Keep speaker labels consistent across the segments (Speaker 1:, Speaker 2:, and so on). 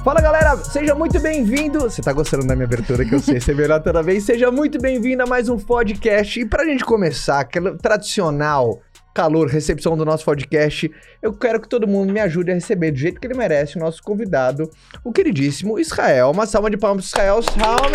Speaker 1: Fala galera, seja muito bem-vindo. Você tá gostando da minha abertura que eu sei ser melhor toda vez. Seja muito bem-vindo a mais um podcast. E pra gente começar, aquele tradicional calor, recepção do nosso podcast, eu quero que todo mundo me ajude a receber do jeito que ele merece o nosso convidado, o queridíssimo Israel. Uma salva de palmas pro Israel.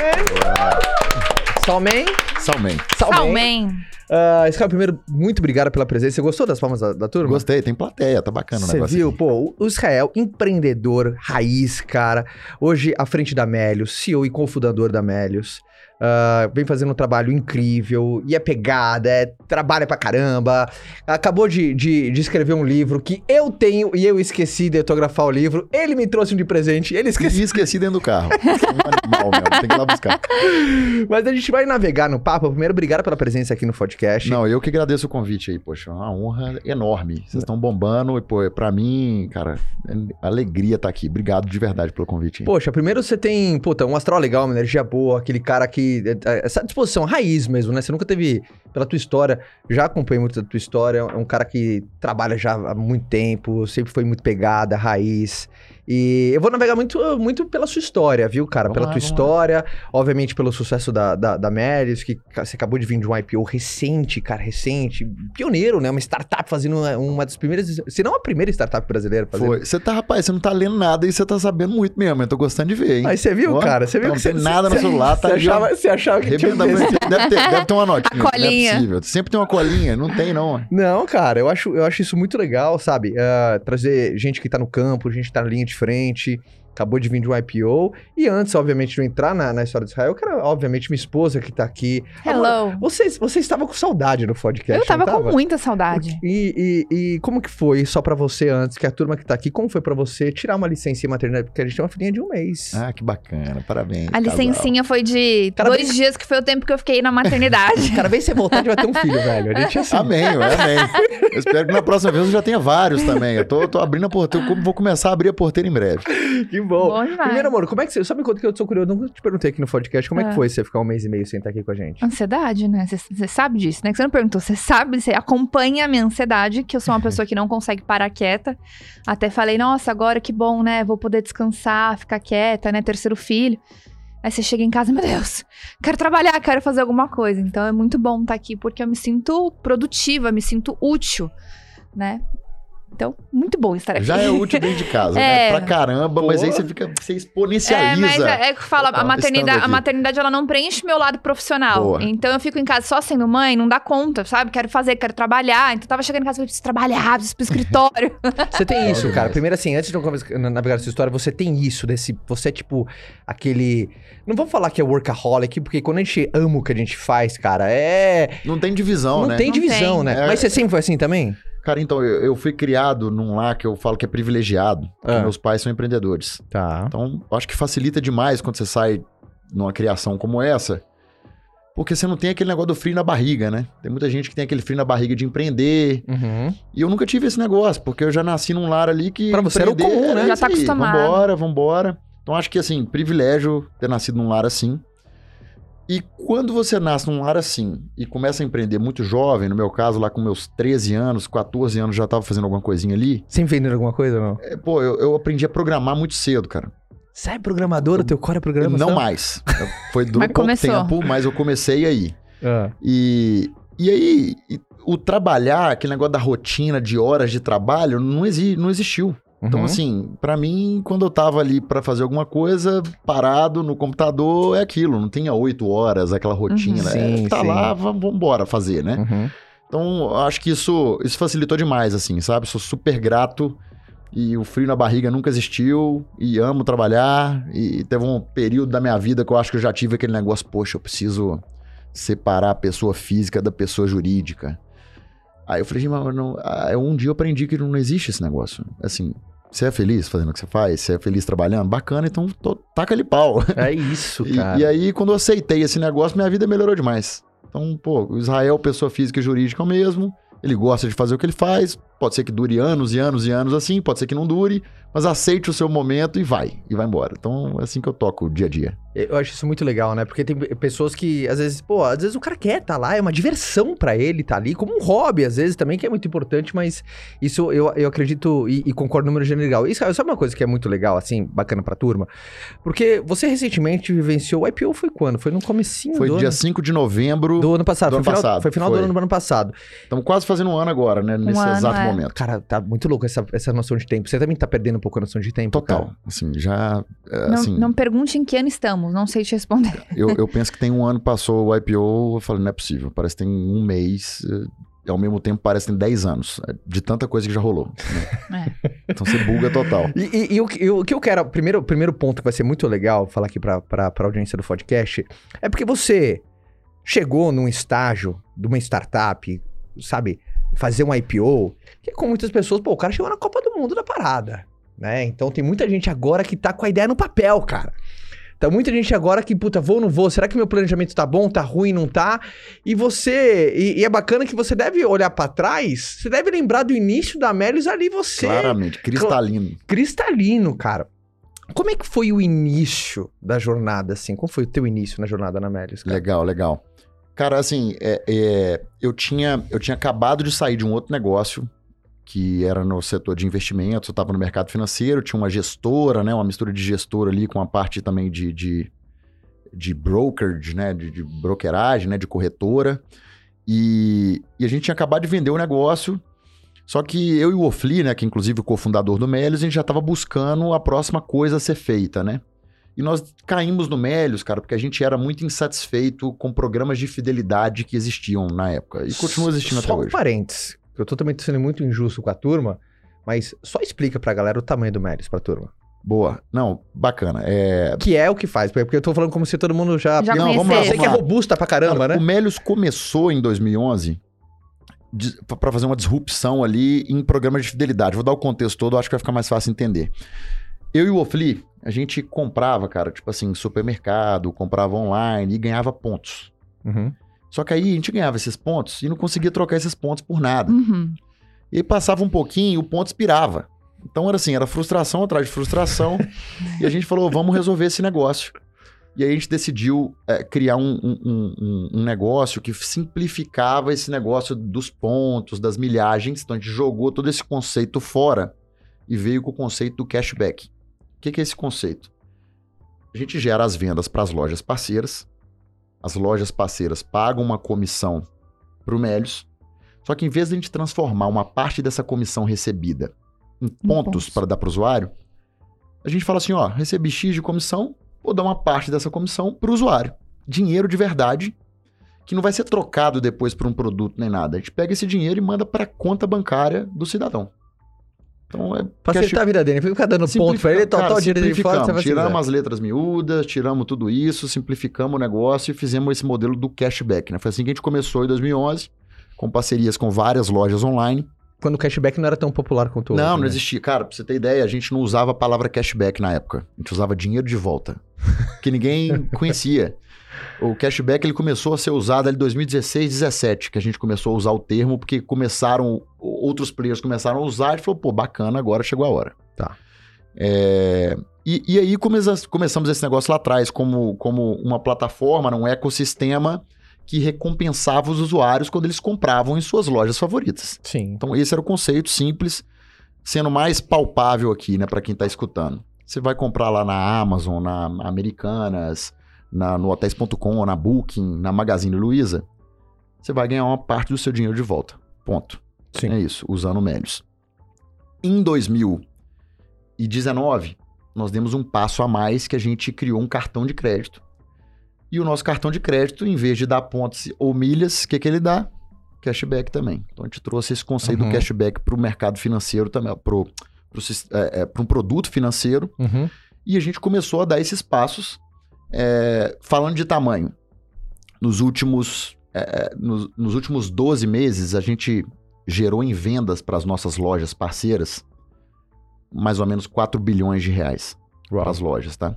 Speaker 1: Salmen. Israel, primeiro, muito obrigado pela presença. Você gostou das palmas da turma?
Speaker 2: Gostei, tem plateia, tá bacana o negócio.
Speaker 1: Você viu?
Speaker 2: Aqui.
Speaker 1: Pô, o Israel, empreendedor, raiz, cara. Hoje, à frente da Melius, CEO e cofundador da Melius. Vem fazendo um trabalho incrível, e é pegada, trabalha pra caramba. Acabou de escrever um livro que eu tenho e eu esqueci de autografar o livro. Ele me trouxe um de presente, ele esqueceu.
Speaker 2: E esqueci dentro do carro. É um animal, meu, tem que ir lá buscar.
Speaker 1: Mas a gente vai navegar no papo. Primeiro, obrigado pela presença aqui no podcast.
Speaker 2: Não, eu que agradeço o convite aí, poxa, é uma honra enorme. Vocês estão bombando e, pô, pra mim, cara, é alegria estar aqui. Obrigado de verdade pelo convite. Hein?
Speaker 1: Poxa, primeiro você tem, puta, um astral legal, uma energia boa, aquele cara que essa disposição, raiz mesmo, né? Você nunca teve, pela tua história, já acompanhei muito da tua história, é um cara que trabalha já há muito tempo, sempre foi muito pegada, raiz. E eu vou navegar muito pela sua história, viu, cara? Pela tua história, obviamente pelo sucesso da Melius, que você acabou de vir de um IPO recente, pioneiro, né? Uma startup fazendo uma das primeiras, se não a primeira startup brasileira fazendo.
Speaker 2: Foi. Você tá, rapaz, você não tá lendo nada e você tá sabendo muito mesmo, eu tô gostando de ver, hein?
Speaker 1: Aí você viu, cara? Você viu que
Speaker 2: você... Não tem nada no celular, tá?
Speaker 1: Você achava que tinha...
Speaker 2: Deve ter uma notinha.
Speaker 3: A colinha.
Speaker 2: Não é possível. Sempre tem uma colinha, não tem não.
Speaker 1: Não, cara, eu acho isso muito legal, sabe? Trazer gente que tá no campo, gente que tá na linha de frente, acabou de vir de um IPO, e antes, obviamente, de eu entrar na história de Israel, eu quero, obviamente, minha esposa que tá aqui.
Speaker 3: Hello.
Speaker 1: Agora, você estava com saudade no podcast,
Speaker 3: eu tava com muita saudade.
Speaker 1: E como que foi, só pra você antes, que a turma que tá aqui, como foi pra você tirar uma licença em maternidade? Porque a gente tem uma filhinha de 1 mês.
Speaker 2: Ah, que bacana, parabéns.
Speaker 3: A licencinha foi de 2 dias, que foi o tempo que eu fiquei na maternidade.
Speaker 1: Cada vez que você voltar, a gente vai ter um filho, velho. A gente é assim.
Speaker 2: Amém. Eu espero que na próxima vez eu já tenha vários também. Eu tô abrindo a porteira, vou começar a abrir a porteira em breve.
Speaker 1: Que bom.
Speaker 3: Bom demais.
Speaker 1: Primeiro, amor, como é que você... Sabe quanto que eu sou curioso? Nunca te perguntei aqui no podcast. Como é que foi você ficar 1 mês e meio sem estar aqui com a gente?
Speaker 3: Ansiedade, né? Você sabe disso, né? Que você não perguntou. Você sabe, você acompanha a minha ansiedade, que eu sou uma pessoa que não consegue parar quieta. Até falei, nossa, agora que bom, né? Vou poder descansar, ficar quieta, né? 3º filho. Aí você chega em casa, meu Deus, quero trabalhar, quero fazer alguma coisa. Então é muito bom estar aqui, porque eu me sinto produtiva, me sinto útil, né? Então, muito bom estar aqui.
Speaker 2: Já é útil dentro de casa, né? Pra caramba, mas aí você exponencializa.
Speaker 3: Mas é que fala, a maternidade ela não preenche meu lado profissional.
Speaker 2: Boa.
Speaker 3: Então eu fico em casa só sendo mãe, não dá conta, sabe? Quero trabalhar. Então eu tava chegando em casa, eu preciso trabalhar, preciso ir pro escritório.
Speaker 1: Você tem isso, cara. Primeiro assim, antes de eu navegar essa história, você tem isso você é tipo aquele... Não vou falar que é workaholic, porque quando a gente ama o que a gente faz, cara,
Speaker 2: Não tem divisão, né?
Speaker 1: Não tem divisão, né? Mas você sempre foi assim também?
Speaker 2: Cara, então, eu fui criado num lar que eu falo que é privilegiado, porque meus pais são empreendedores.
Speaker 1: Tá.
Speaker 2: Então, eu acho que facilita demais quando você sai numa criação como essa, porque você não tem aquele negócio do frio na barriga, né? Tem muita gente que tem aquele frio na barriga de empreender, e eu nunca tive esse negócio, porque eu já nasci num lar ali que...
Speaker 1: Pra você era o comum, né?
Speaker 3: Já tá acostumado.
Speaker 2: Vambora. Então, acho que, assim, privilégio ter nascido num lar assim. E quando você nasce num lar assim e começa a empreender muito jovem, no meu caso, lá com meus 13 anos, 14 anos, já tava fazendo alguma coisinha ali.
Speaker 1: Sempre vendendo alguma coisa ou não?
Speaker 2: Eu aprendi a programar muito cedo, cara.
Speaker 1: Você é programador? O teu core é programação?
Speaker 2: Não mais. Foi durante pouco tempo, mas eu comecei aí. E aí, o trabalhar, aquele negócio da rotina de horas de trabalho, não existiu. Então, assim, pra mim, quando eu tava ali pra fazer alguma coisa, parado no computador, é aquilo. Não tinha 8 horas, aquela rotina. Lá, vambora fazer, né? Então, acho que isso facilitou demais, assim, sabe? Sou super grato e o frio na barriga nunca existiu e amo trabalhar. E teve um período da minha vida que eu acho que eu já tive aquele negócio, poxa, eu preciso separar a pessoa física da pessoa jurídica. Aí eu falei, mas um dia eu aprendi que não existe esse negócio. Assim, você é feliz fazendo o que você faz? Você é feliz trabalhando? Bacana, então taca ali pau.
Speaker 1: É isso, cara.
Speaker 2: E aí, quando eu aceitei esse negócio, minha vida melhorou demais. Então, pô, o Israel, pessoa física e jurídica é o mesmo. Ele gosta de fazer o que ele faz. Pode ser que dure anos e anos e anos assim, pode ser que não dure, mas aceite o seu momento e vai embora. Então, é assim que eu toco o dia a dia.
Speaker 1: Eu acho isso muito legal, né? Porque tem pessoas que, às vezes o cara quer estar lá, é uma diversão pra ele estar ali, como um hobby, às vezes, também, que é muito importante, mas isso eu acredito e concordo no número general. Isso sabe uma coisa que é muito legal, assim, bacana pra turma? Porque você recentemente vivenciou o IPO, foi quando? Foi no comecinho
Speaker 2: do ano? Foi dia 5 de novembro
Speaker 1: do ano passado. Foi final do ano passado.
Speaker 2: Estamos quase fazendo um ano agora, né? Nesse exato momento.
Speaker 1: Cara, tá muito louco essa noção de tempo. Você também tá perdendo um pouco a noção de tempo?
Speaker 2: Total.
Speaker 1: Cara?
Speaker 2: Assim, já...
Speaker 3: Não pergunte em que ano estamos, não sei te responder.
Speaker 2: Eu penso que tem um ano passou o IPO, eu falei, não é possível. Parece que tem um mês, ao mesmo tempo parece que tem 10 anos. De tanta coisa que já rolou. Né? Então você buga total.
Speaker 1: E o que eu quero, primeiro ponto que vai ser muito legal falar aqui pra audiência do podcast, é porque você chegou num estágio de uma startup, sabe, fazer um IPO, que com muitas pessoas, o cara chegou na Copa do Mundo da parada, né? Então tem muita gente agora que tá com a ideia no papel, cara. Então muita gente agora que, vou ou não vou, será que meu planejamento tá bom, tá ruim, não tá? E e é bacana que você deve olhar pra trás, você deve lembrar do início da Melius ali, você...
Speaker 2: Claramente, cristalino.
Speaker 1: Cristalino, cara. Como é que foi o início da jornada, assim? Como foi o teu início na jornada na Melius, cara?
Speaker 2: Legal. Cara, assim, eu tinha acabado de sair de um outro negócio, que era no setor de investimentos, eu estava no mercado financeiro, tinha uma gestora, né, uma mistura de gestora ali com a parte também de brokerage, né, de brokeragem, né, de corretora, e a gente tinha acabado de vender o negócio, só que eu e o Ofli, né, que inclusive o cofundador do Melius, a gente já estava buscando a próxima coisa a ser feita, né, e nós caímos no Melius, cara, porque a gente era muito insatisfeito com programas de fidelidade que existiam na época, e continua existindo até hoje.
Speaker 1: Só um parênteses. Eu tô também sendo muito injusto com a turma, mas só explica pra galera o tamanho do Melius pra turma.
Speaker 2: Boa. Não, bacana.
Speaker 1: Que é o que faz, porque eu tô falando como se todo mundo já...
Speaker 3: Não,
Speaker 1: vamos lá. Você que é robusta pra caramba,
Speaker 2: cara,
Speaker 1: né?
Speaker 2: O Melius começou em 2011 pra fazer uma disrupção ali em programas de fidelidade. Vou dar o contexto todo, acho que vai ficar mais fácil entender. Eu e o Ofli, a gente comprava, cara, tipo assim, supermercado, comprava online e ganhava pontos.
Speaker 1: Uhum.
Speaker 2: Só que aí a gente ganhava esses pontos e não conseguia trocar esses pontos por nada.
Speaker 3: Uhum.
Speaker 2: E aí passava um pouquinho e o ponto expirava. Então era assim, era frustração atrás de frustração. E a gente falou, vamos resolver esse negócio. E aí a gente decidiu criar um negócio que simplificava esse negócio dos pontos, das milhagens. Então a gente jogou todo esse conceito fora e veio com o conceito do cashback. O que é esse conceito? A gente gera as vendas para as lojas parceiras. As lojas parceiras pagam uma comissão para o Melius, só que em vez de a gente transformar uma parte dessa comissão recebida em pontos para dar para o usuário, a gente fala assim, recebi X de comissão, vou dar uma parte dessa comissão para o usuário. Dinheiro de verdade, que não vai ser trocado depois por um produto nem nada. A gente pega esse dinheiro e manda para a conta bancária do cidadão. Então
Speaker 1: facilitar a vida dele, fica dando ponto pra ele, total o dinheiro dele fora, você vai
Speaker 2: tiramos as letras miúdas, tiramos tudo isso, simplificamos o negócio e fizemos esse modelo do cashback, né? Foi assim que a gente começou em 2011, com parcerias com várias lojas online.
Speaker 1: Quando o cashback não era tão popular quanto hoje.
Speaker 2: Não existia. Cara, pra você ter ideia, a gente não usava a palavra cashback na época. A gente usava dinheiro de volta, que ninguém conhecia. O cashback ele começou a ser usado ali em 2016, 2017, que a gente começou a usar o termo, porque outros players começaram a usar e falou, bacana, agora chegou a hora.
Speaker 1: Tá.
Speaker 2: E aí começamos esse negócio lá atrás como uma plataforma, um ecossistema que recompensava os usuários quando eles compravam em suas lojas favoritas.
Speaker 1: Sim.
Speaker 2: Então esse era o conceito simples, sendo mais palpável aqui, né, para quem está escutando. Você vai comprar lá na Amazon, na Americanas, no hotéis.com, na Booking, na Magazine Luiza, você vai ganhar uma parte do seu dinheiro de volta. Ponto.
Speaker 1: Sim.
Speaker 2: É isso, usando o Melius. Em 2019, nós demos um passo a mais que a gente criou um cartão de crédito. E o nosso cartão de crédito, em vez de dar pontos ou milhas, o que ele dá? Cashback também. Então a gente trouxe esse conceito do cashback para o mercado financeiro também, para um produto financeiro.
Speaker 1: Uhum.
Speaker 2: E a gente começou a dar esses passos. Falando de tamanho, nos últimos 12 meses, a gente gerou em vendas para as nossas lojas parceiras mais ou menos 4 bilhões de reais para as lojas, tá?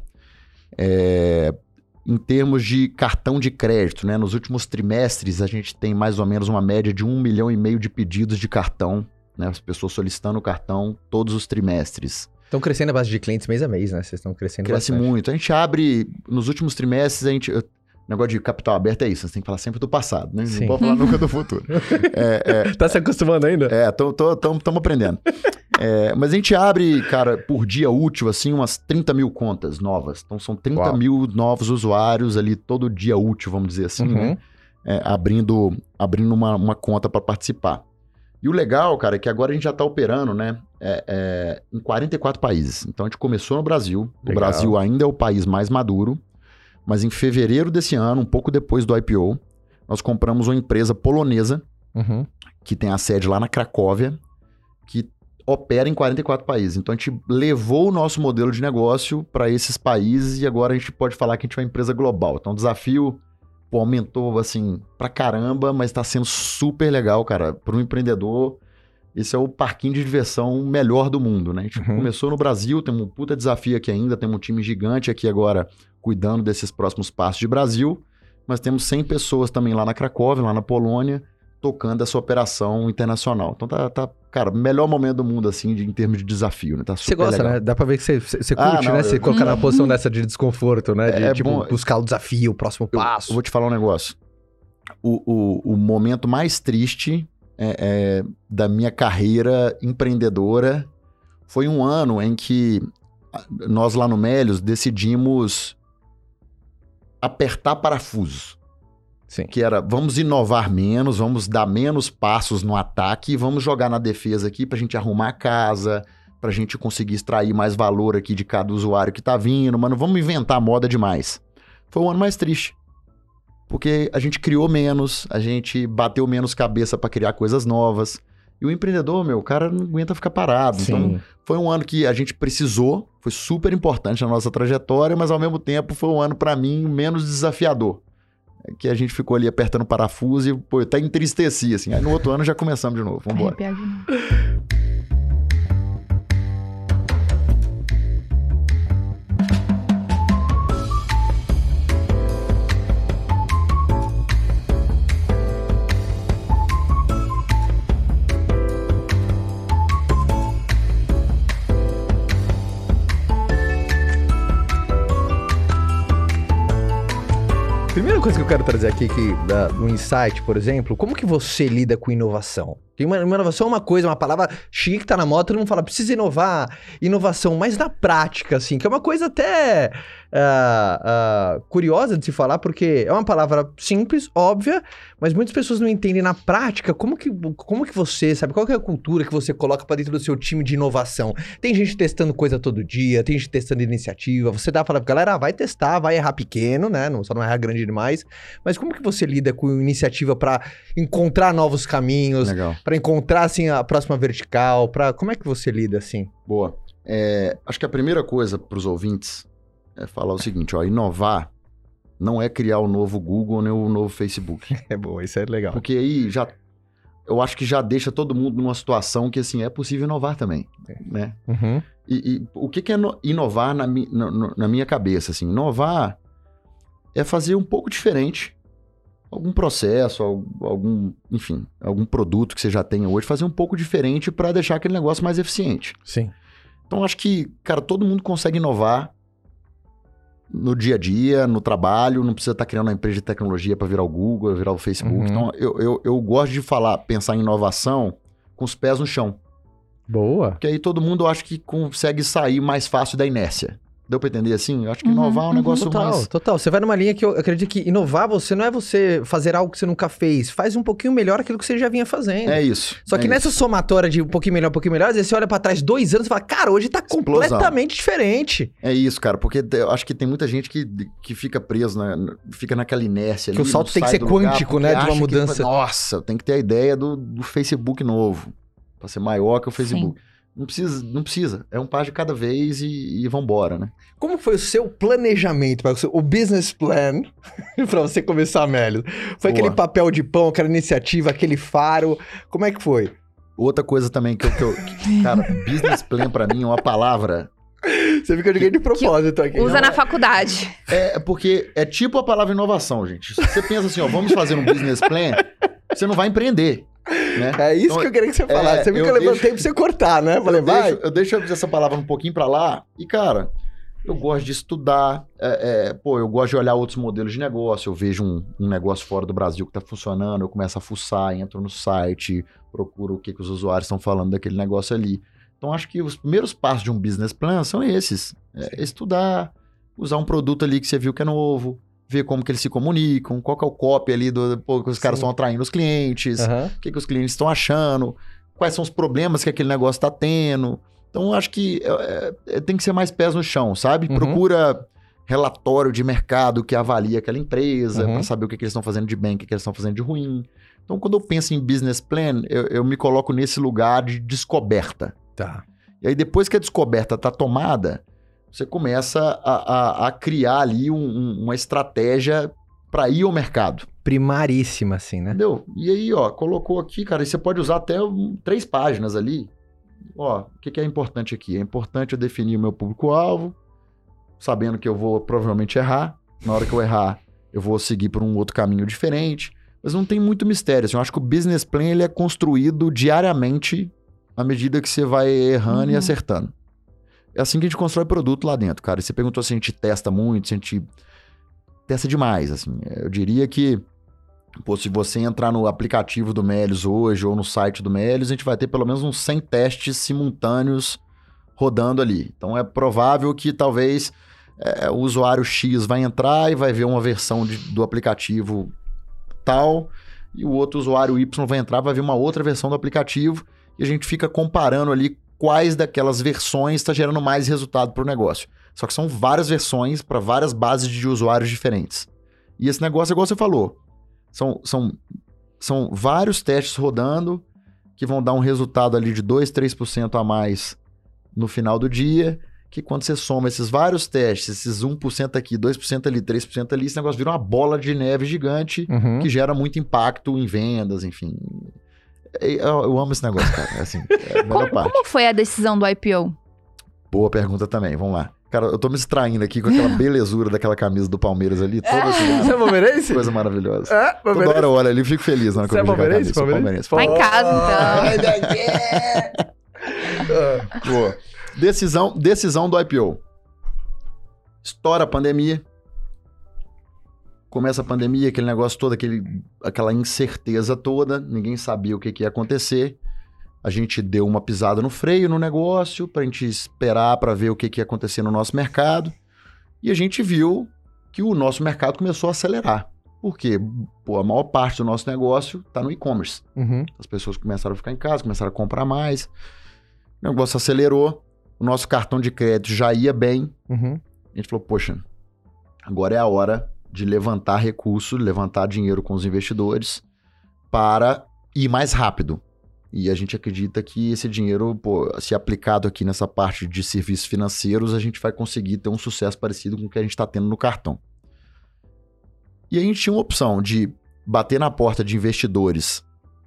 Speaker 2: Em termos de cartão de crédito, né? Nos últimos trimestres, a gente tem mais ou menos uma média de 1,5 milhão de pedidos de cartão né? As pessoas solicitando o cartão todos os trimestres.
Speaker 1: Estão crescendo a base de clientes mês a mês, né? Vocês estão crescendo
Speaker 2: bastante. Cresce muito. A gente abre, nos últimos trimestres, o negócio de capital aberto é isso, você tem que falar sempre do passado, né? Sim. Não pode falar nunca do futuro.
Speaker 1: Tá se acostumando ainda?
Speaker 2: Estamos aprendendo. Mas a gente abre, cara, por dia útil, assim, umas 30 mil contas novas. Então são 30 mil novos usuários ali todo dia útil, vamos dizer assim, né? Abrindo uma conta para participar. E o legal, cara, é que agora a gente já está operando, né, em 44 países. Então a gente começou no Brasil. Legal. O Brasil ainda é o país mais maduro. Mas em fevereiro desse ano, um pouco depois do IPO, nós compramos uma empresa polonesa, que tem a sede lá na Cracóvia, que opera em 44 países. Então a gente levou o nosso modelo de negócio para esses países e agora a gente pode falar que a gente é uma empresa global. Então o desafio aumentou assim pra caramba, mas tá sendo super legal, cara. Para um empreendedor, esse é o parquinho de diversão melhor do mundo, né? A gente começou no Brasil, temos um puta desafio aqui ainda, temos um time gigante aqui agora cuidando desses próximos passos de Brasil, mas temos 100 pessoas também lá na Cracóvia, lá na Polônia, tocando essa operação internacional. Então tá cara, melhor momento do mundo, assim, em termos de desafio, né? Tá super legal. Você gosta,
Speaker 1: né? Dá pra ver que você curte, né? Você colocar na posição dessa de desconforto, né? De, buscar o desafio, o próximo passo.
Speaker 2: Eu vou te falar um negócio. O momento mais triste da minha carreira empreendedora foi um ano em que nós lá no Melios decidimos apertar parafusos.
Speaker 1: Sim.
Speaker 2: Que era, vamos inovar menos, vamos dar menos passos no ataque e vamos jogar na defesa aqui pra gente arrumar a casa, pra gente conseguir extrair mais valor aqui de cada usuário que tá vindo, mas não vamos inventar moda demais. Foi o ano mais triste. Porque a gente criou menos, a gente bateu menos cabeça pra criar coisas novas. E o empreendedor, o cara não aguenta ficar parado.
Speaker 1: Sim.
Speaker 2: Então, foi um ano que a gente precisou, foi super importante na nossa trajetória, mas ao mesmo tempo foi um ano pra mim menos desafiador. Que a gente ficou ali apertando o parafuso e, pô, eu até entristeci, assim. Aí no outro ano já começamos de novo. Vambora.
Speaker 1: Primeira coisa que eu quero trazer aqui, no Insight, por exemplo, como que você lida com inovação? Porque uma inovação é uma coisa, uma palavra chique que tá na moda, todo mundo fala, precisa inovar, inovação, mas na prática, assim, que é uma coisa até curiosa de se falar, porque é uma palavra simples, óbvia, mas muitas pessoas não entendem na prática como que você, sabe, qual que é a cultura que você coloca pra dentro do seu time de inovação. Tem gente testando coisa todo dia, tem gente testando iniciativa, você dá pra falar pra galera, vai testar, vai errar pequeno, né, só não errar grande demais, mas como que você lida com iniciativa pra encontrar novos caminhos, pra encontrar, assim, a próxima vertical, como é que você lida, assim?
Speaker 2: Boa. Acho que a primeira coisa pros ouvintes é falar o seguinte, ó, inovar não é criar o novo Google nem o novo Facebook.
Speaker 1: É boa, isso é legal.
Speaker 2: Porque aí eu acho que já deixa todo mundo numa situação que, assim, é possível inovar também, né? E o que é inovar na minha cabeça, assim? Inovar é fazer um pouco diferente algum processo, algum produto que você já tenha hoje, fazer um pouco diferente para deixar aquele negócio mais eficiente.
Speaker 1: Sim.
Speaker 2: Então, acho que, cara, todo mundo consegue inovar no dia a dia, no trabalho, não precisa estar criando uma empresa de tecnologia para virar o Google, virar o Facebook. Então, eu gosto de pensar em inovação com os pés no chão.
Speaker 1: Boa.
Speaker 2: Porque aí todo mundo acha que consegue sair mais fácil da inércia. Deu pra entender assim? Eu acho que inovar é um negócio mais...
Speaker 1: Total. Você vai numa linha que eu acredito que inovar não é você fazer algo que você nunca fez. Faz um pouquinho melhor aquilo que você já vinha fazendo.
Speaker 2: É isso.
Speaker 1: Só que nessa somatória de um pouquinho melhor, às vezes você olha pra trás 2 anos e fala, cara, hoje tá completamente diferente.
Speaker 2: É isso, cara. Porque eu acho que tem muita gente que fica preso, fica naquela inércia.
Speaker 1: Que o salto tem que ser quântico, né? De uma mudança.
Speaker 2: Nossa, tem que ter a ideia do Facebook novo. Pra ser maior que o Facebook. Sim. Não precisa. É um passo de cada vez e vambora, né?
Speaker 1: Como foi o seu planejamento, o business plan, pra você começar a Melios? Foi aquele papel de pão, aquela iniciativa, aquele faro? Como é que foi?
Speaker 2: Outra coisa também cara, business plan pra mim é uma palavra...
Speaker 1: Você viu que eu liguei de propósito aqui.
Speaker 3: Usa na faculdade.
Speaker 2: Porque é tipo a palavra inovação, gente. Se você pensa assim, ó, vamos fazer um business plan, você não vai empreender.
Speaker 1: Né? É isso então, que eu queria que você falasse. Você viu que eu levantei pra você cortar, né? Falei, vai.
Speaker 2: Eu deixo essa palavra um pouquinho pra lá. E, cara, eu gosto de estudar. Eu gosto de olhar outros modelos de negócio. Eu vejo um negócio fora do Brasil que tá funcionando. Eu começo a fuçar, entro no site, procuro o que os usuários estão falando daquele negócio ali. Então, acho que os primeiros passos de um business plan são esses. Estudar, usar um produto ali que você viu que é novo, ver como que eles se comunicam, qual que é o copy ali que os caras estão atraindo os clientes, o que os clientes estão achando, quais são os problemas que aquele negócio está tendo. Então, acho que tem que ser mais pés no chão, sabe? Procura relatório de mercado que avalia aquela empresa, para saber o que eles estão fazendo de bem, o que eles estão fazendo de ruim. Então, quando eu penso em business plan, eu me coloco nesse lugar de descoberta.
Speaker 1: Tá.
Speaker 2: E aí, depois que a descoberta está tomada, você começa a criar ali uma estratégia para ir ao mercado.
Speaker 1: Primaríssima, assim, né?
Speaker 2: Entendeu? E aí, colocou aqui, cara, e você pode usar até 3 páginas ali. O que é importante aqui? É importante eu definir o meu público-alvo, sabendo que eu vou provavelmente errar. Na hora que eu errar, eu vou seguir por um outro caminho diferente. Mas não tem muito mistério, assim. Eu acho que o business plan ele é construído diariamente à medida que você vai errando e acertando. É assim que a gente constrói produto lá dentro, cara. E você perguntou se a gente testa muito, se a gente testa demais, assim. Eu diria que, se você entrar no aplicativo do Melios hoje ou no site do Melios, a gente vai ter pelo menos uns 100 testes simultâneos rodando ali. Então, é provável que talvez o usuário X vai entrar e vai ver uma versão do aplicativo tal, e o outro usuário Y vai entrar e vai ver uma outra versão do aplicativo, e a gente fica comparando ali quais daquelas versões está gerando mais resultado para o negócio. Só que são várias versões para várias bases de usuários diferentes. E esse negócio, igual você falou, são vários testes rodando que vão dar um resultado ali de 2%, 3% a mais no final do dia, que quando você soma esses vários testes, esses 1% aqui, 2% ali, 3% ali, esse negócio vira uma bola de neve gigante que gera muito impacto em vendas, enfim. Eu amo esse negócio, cara. Assim,
Speaker 3: como foi a decisão do IPO?
Speaker 2: Boa pergunta também, vamos lá. Cara, eu tô me distraindo aqui com aquela belezura daquela camisa do Palmeiras ali. Toda
Speaker 1: Você é palmeirense?
Speaker 2: Coisa maravilhosa. Toda hora eu olho ali e fico feliz na hora que eu vejo aquela camisa.
Speaker 1: Palmeirense?
Speaker 3: Vai em casa,
Speaker 2: então. Boa. Decisão do IPO. Estoura a pandemia. Começa a pandemia, aquele negócio todo, aquela incerteza toda. Ninguém sabia o que ia acontecer. A gente deu uma pisada no freio no negócio pra gente esperar para ver o que ia acontecer no nosso mercado. E a gente viu que o nosso mercado começou a acelerar. Por quê? A maior parte do nosso negócio tá no e-commerce. As pessoas começaram a ficar em casa, começaram a comprar mais. O negócio acelerou. O nosso cartão de crédito já ia bem. A gente falou, poxa, agora é a hora de levantar recursos, levantar dinheiro com os investidores para ir mais rápido. E a gente acredita que esse dinheiro, se aplicado aqui nessa parte de serviços financeiros, a gente vai conseguir ter um sucesso parecido com o que a gente está tendo no cartão. E a gente tinha uma opção de bater na porta de investidores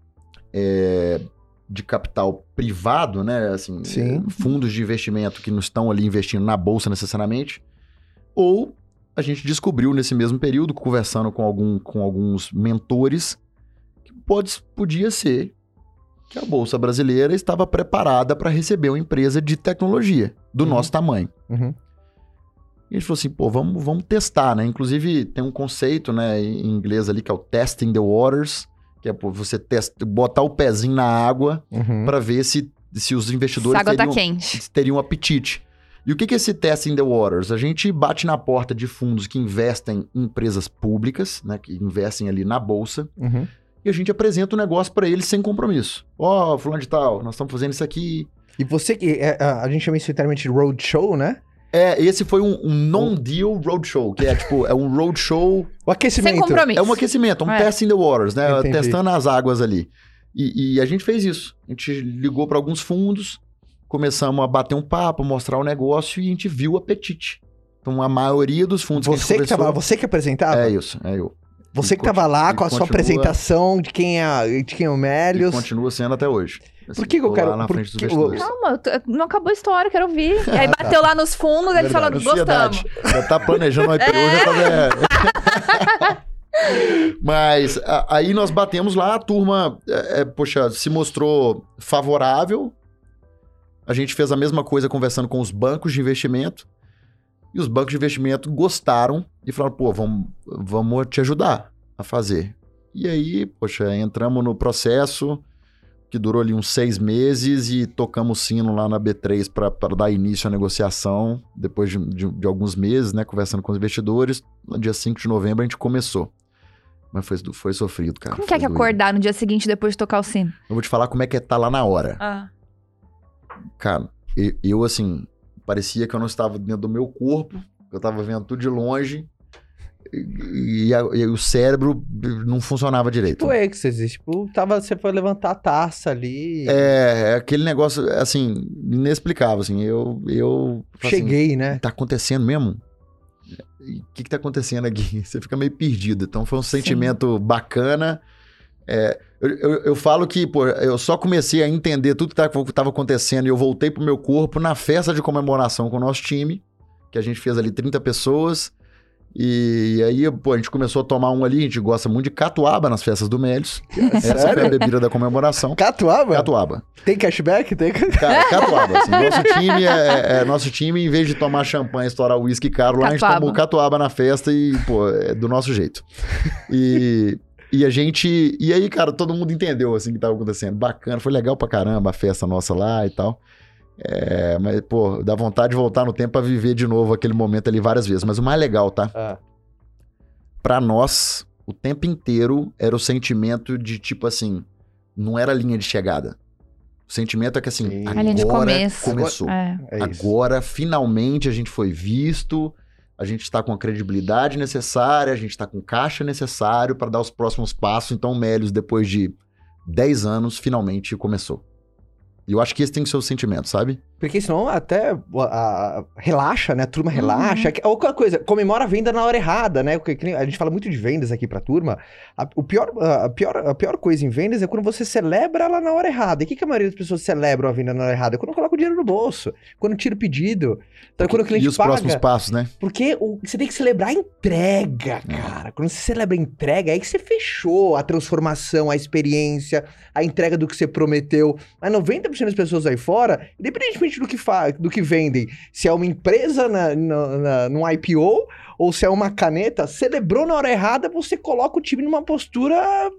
Speaker 2: de capital privado, né? Assim, fundos de investimento que não estão ali investindo na bolsa necessariamente, ou a gente descobriu nesse mesmo período, conversando com alguns mentores, que podia ser que a Bolsa Brasileira estava preparada para receber uma empresa de tecnologia do nosso tamanho. E a gente falou assim, vamos testar, né? Inclusive, tem um conceito, né, em inglês ali, que é o testing the waters, que é você botar o pezinho na água para ver se os investidores teriam apetite. E o que é esse testing the waters? A gente bate na porta de fundos que investem em empresas públicas, né, que investem ali na bolsa, e a gente apresenta o negócio para eles sem compromisso. Fulano de tal, nós estamos fazendo isso aqui.
Speaker 1: E você, a gente chama isso internamente de roadshow, né?
Speaker 2: Esse foi um non-deal roadshow, que é um roadshow...
Speaker 1: O aquecimento.
Speaker 3: Sem compromisso.
Speaker 2: É um aquecimento, um testing the waters, né? Entendi. Testando as águas ali. E a gente fez isso. A gente ligou para alguns fundos, começamos a bater um papo, mostrar o negócio e a gente viu o apetite. Então, a maioria dos fundos
Speaker 1: Você que apresentava?
Speaker 2: É isso, é eu.
Speaker 1: Você que estava lá com a sua apresentação de quem é o Melios.
Speaker 2: E continua sendo até hoje.
Speaker 1: Assim, por que eu quero...
Speaker 2: Lá
Speaker 3: Calma, não acabou a história, quero ouvir. E aí bateu lá nos fundos, eles falaram, gostamos.
Speaker 2: Já tá planejando o IPO, já tá... Mas aí nós batemos lá, a turma, poxa, se mostrou favorável. A gente fez a mesma coisa conversando com os bancos de investimento. E os bancos de investimento gostaram e falaram, pô, vamos te ajudar a fazer. E aí, poxa, entramos no processo, que durou ali uns 6 meses e tocamos o sino lá na B3 para dar início à negociação. Depois de alguns meses, né, conversando com os investidores, no dia 5 de novembro a gente começou. Mas foi sofrido, cara.
Speaker 3: Como que é que acordar no dia seguinte depois de tocar o sino?
Speaker 2: Eu vou te falar como é que tá lá na hora. Cara, eu assim, parecia que eu não estava dentro do meu corpo, eu estava vendo tudo de longe e o cérebro não funcionava direito.
Speaker 1: Tipo êxtase, tipo, você foi levantar a taça ali.
Speaker 2: Aquele negócio, assim, inexplicável, assim, eu
Speaker 1: cheguei,
Speaker 2: assim,
Speaker 1: né?
Speaker 2: Tá acontecendo mesmo? O que tá acontecendo aqui? Você fica meio perdido. Então foi um sentimento bacana. Eu falo que, pô, eu só comecei a entender tudo que estava acontecendo e eu voltei pro meu corpo na festa de comemoração com o nosso time, que a gente fez ali 30 pessoas. E aí, pô, a gente começou a tomar um ali, a gente gosta muito de catuaba nas festas do Mélios. Essa foi a bebida da comemoração.
Speaker 1: Catuaba?
Speaker 2: Catuaba.
Speaker 1: Tem cashback? Tem.
Speaker 2: Catuaba, assim. Nosso time, em vez de tomar champanhe e estourar uísque caro, lá a gente tomou catuaba na festa e, pô, é do nosso jeito. E aí, cara, todo mundo entendeu, assim, o que tava acontecendo. Bacana, foi legal pra caramba a festa nossa lá e tal. Mas, pô, dá vontade de voltar no tempo pra viver de novo aquele momento ali várias vezes. Mas o mais legal, tá? Pra nós, o tempo inteiro era o sentimento de, tipo assim, não era linha de chegada. O sentimento é que, assim, agora começou. Agora, finalmente, a gente foi visto, a gente está com a credibilidade necessária, a gente está com o caixa necessário para dar os próximos passos. Então, o Mélios, depois de 10 anos, finalmente começou. E eu acho que esse tem que ser o sentimento, sabe?
Speaker 1: Porque senão até relaxa, né? A turma relaxa. Outra coisa, comemora a venda na hora errada, né? A gente fala muito de vendas aqui pra turma. A pior coisa em vendas é quando você celebra ela na hora errada. E o que a maioria das pessoas celebram a venda na hora errada? É quando coloca o dinheiro no bolso, quando tira o pedido, então, quando o cliente paga.
Speaker 2: E os próximos passos, né?
Speaker 1: Porque você tem que celebrar a entrega, cara. Quando você celebra a entrega, é aí que você fechou a transformação, a experiência, a entrega do que você prometeu. Mas 90% das pessoas aí fora, independentemente do que vendem, se é uma empresa num IPO ou se é uma caneta, celebrou na hora errada, você coloca o time numa postura...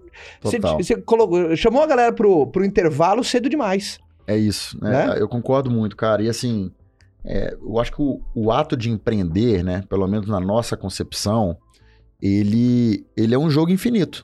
Speaker 1: Você chamou a galera pro intervalo cedo demais.
Speaker 2: É isso, né? Eu concordo muito, cara. E assim, eu acho que o ato de empreender, né, pelo menos na nossa concepção, ele é um jogo infinito.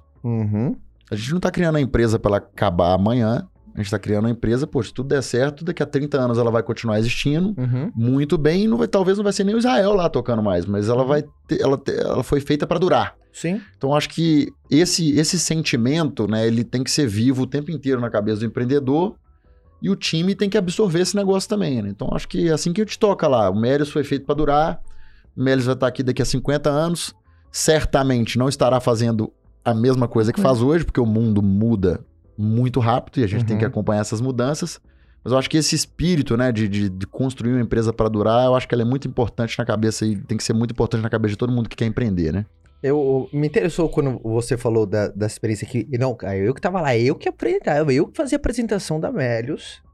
Speaker 2: A gente não tá criando a empresa para ela acabar amanhã. A gente está criando uma empresa, pô, se tudo der certo, daqui a 30 anos ela vai continuar existindo muito bem, talvez não vai ser nem o Israel lá tocando mais, mas ela ela foi feita para durar.
Speaker 1: Sim.
Speaker 2: Então acho que esse sentimento, né, ele tem que ser vivo o tempo inteiro na cabeça do empreendedor e o time tem que absorver esse negócio também, né? Então acho que é assim que a gente toca lá. O Mélios foi feito para durar, o Mélios vai estar aqui daqui a 50 anos, certamente não estará fazendo a mesma coisa que faz hoje, porque o mundo muda muito rápido e a gente tem que acompanhar essas mudanças. Mas eu acho que esse espírito, né, de construir uma empresa para durar, eu acho que ela é muito importante na cabeça e tem que ser muito importante na cabeça de todo mundo que quer empreender, né?
Speaker 1: Me interessou quando você falou da experiência que... Não, eu que tava lá, eu que apresentava, eu que fazia a apresentação do Mélios.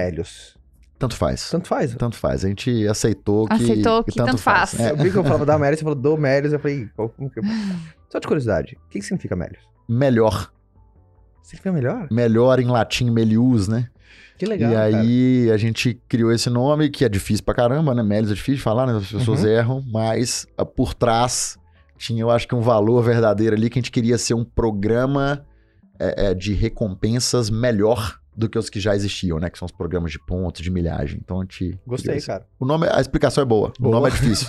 Speaker 2: Tanto faz.
Speaker 1: Tanto faz?
Speaker 2: Tanto faz. A gente aceitou que
Speaker 3: tanto faz.
Speaker 1: Eu vi que eu falava da Mélios, você falou do Mélios, eu falei... Como que... Só de curiosidade, o que significa Mélios?
Speaker 2: Melhor.
Speaker 1: Significa melhor?
Speaker 2: Melhor em latim, melius, né?
Speaker 1: Que legal,
Speaker 2: E aí a gente criou esse nome, que é difícil pra caramba, né? Mélios é difícil de falar, né? As pessoas erram, mas por trás tinha, eu acho que um valor verdadeiro ali, que a gente queria ser um programa de recompensas melhor do que os que já existiam, né? Que são os programas de pontos, de milhagem. Então a gente...
Speaker 1: Gostei, cara.
Speaker 2: O nome, a explicação é boa. O nome é difícil.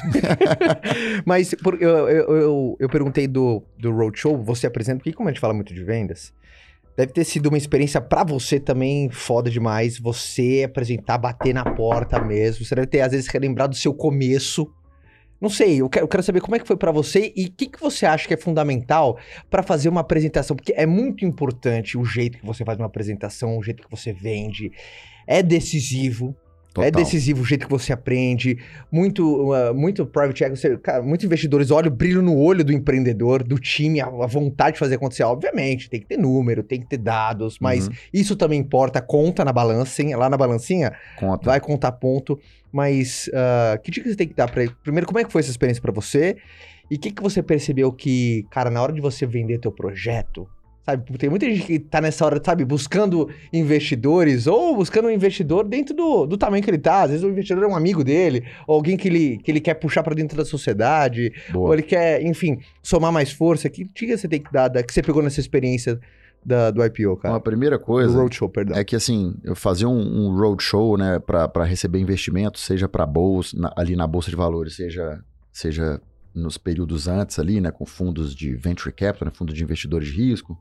Speaker 1: Mas eu perguntei do Roadshow, você apresenta, porque como a gente fala muito de vendas, deve ter sido uma experiência pra você também foda demais, você apresentar, bater na porta mesmo. Você deve ter, às vezes, relembrado do seu começo. Não sei, eu quero saber como é que foi pra você e o que você acha que é fundamental pra fazer uma apresentação, porque é muito importante o jeito que você faz uma apresentação, o jeito que você vende, é decisivo.
Speaker 2: Total.
Speaker 1: É decisivo o jeito que você aprende. Muito private equity, muitos investidores olham o brilho no olho do empreendedor, do time, a vontade de fazer acontecer. Obviamente, tem que ter número, tem que ter dados, mas isso também importa, conta na balancinha. Lá na balancinha, vai contar ponto. Mas que dica você tem que dar para ele? Primeiro, como é que foi essa experiência para você? E o que você percebeu que, cara, na hora de você vender teu projeto... Sabe, tem muita gente que tá nessa hora, sabe, buscando investidores ou buscando um investidor dentro do tamanho que ele tá. Às vezes o investidor é um amigo dele, ou alguém que ele quer puxar pra dentro da sociedade, ou ele quer, enfim, somar mais força. Que dica você tem que dar, que você pegou nessa experiência do IPO, cara?
Speaker 2: A primeira coisa
Speaker 1: do roadshow, perdão.
Speaker 2: É que, assim, eu fazia um roadshow, né, pra receber investimento, seja pra bolsa, ali na Bolsa de Valores, seja nos períodos antes ali, né, com fundos de venture capital, né, fundos de investidores de risco.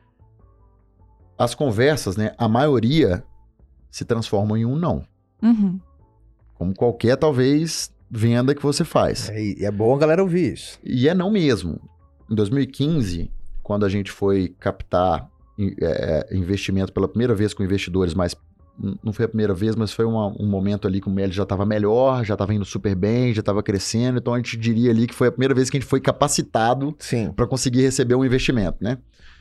Speaker 2: As conversas, né, a maioria se transformam em um não. Como qualquer, talvez, venda que você faz.
Speaker 1: E é bom a galera ouvir isso.
Speaker 2: E é não mesmo. Em 2015, quando a gente foi captar investimento pela primeira vez com investidores, mas não foi a primeira vez, mas foi um momento ali que o Meli já estava melhor, já estava indo super bem, já estava crescendo, então a gente diria ali que foi a primeira vez que a gente foi capacitado para conseguir receber um investimento, né?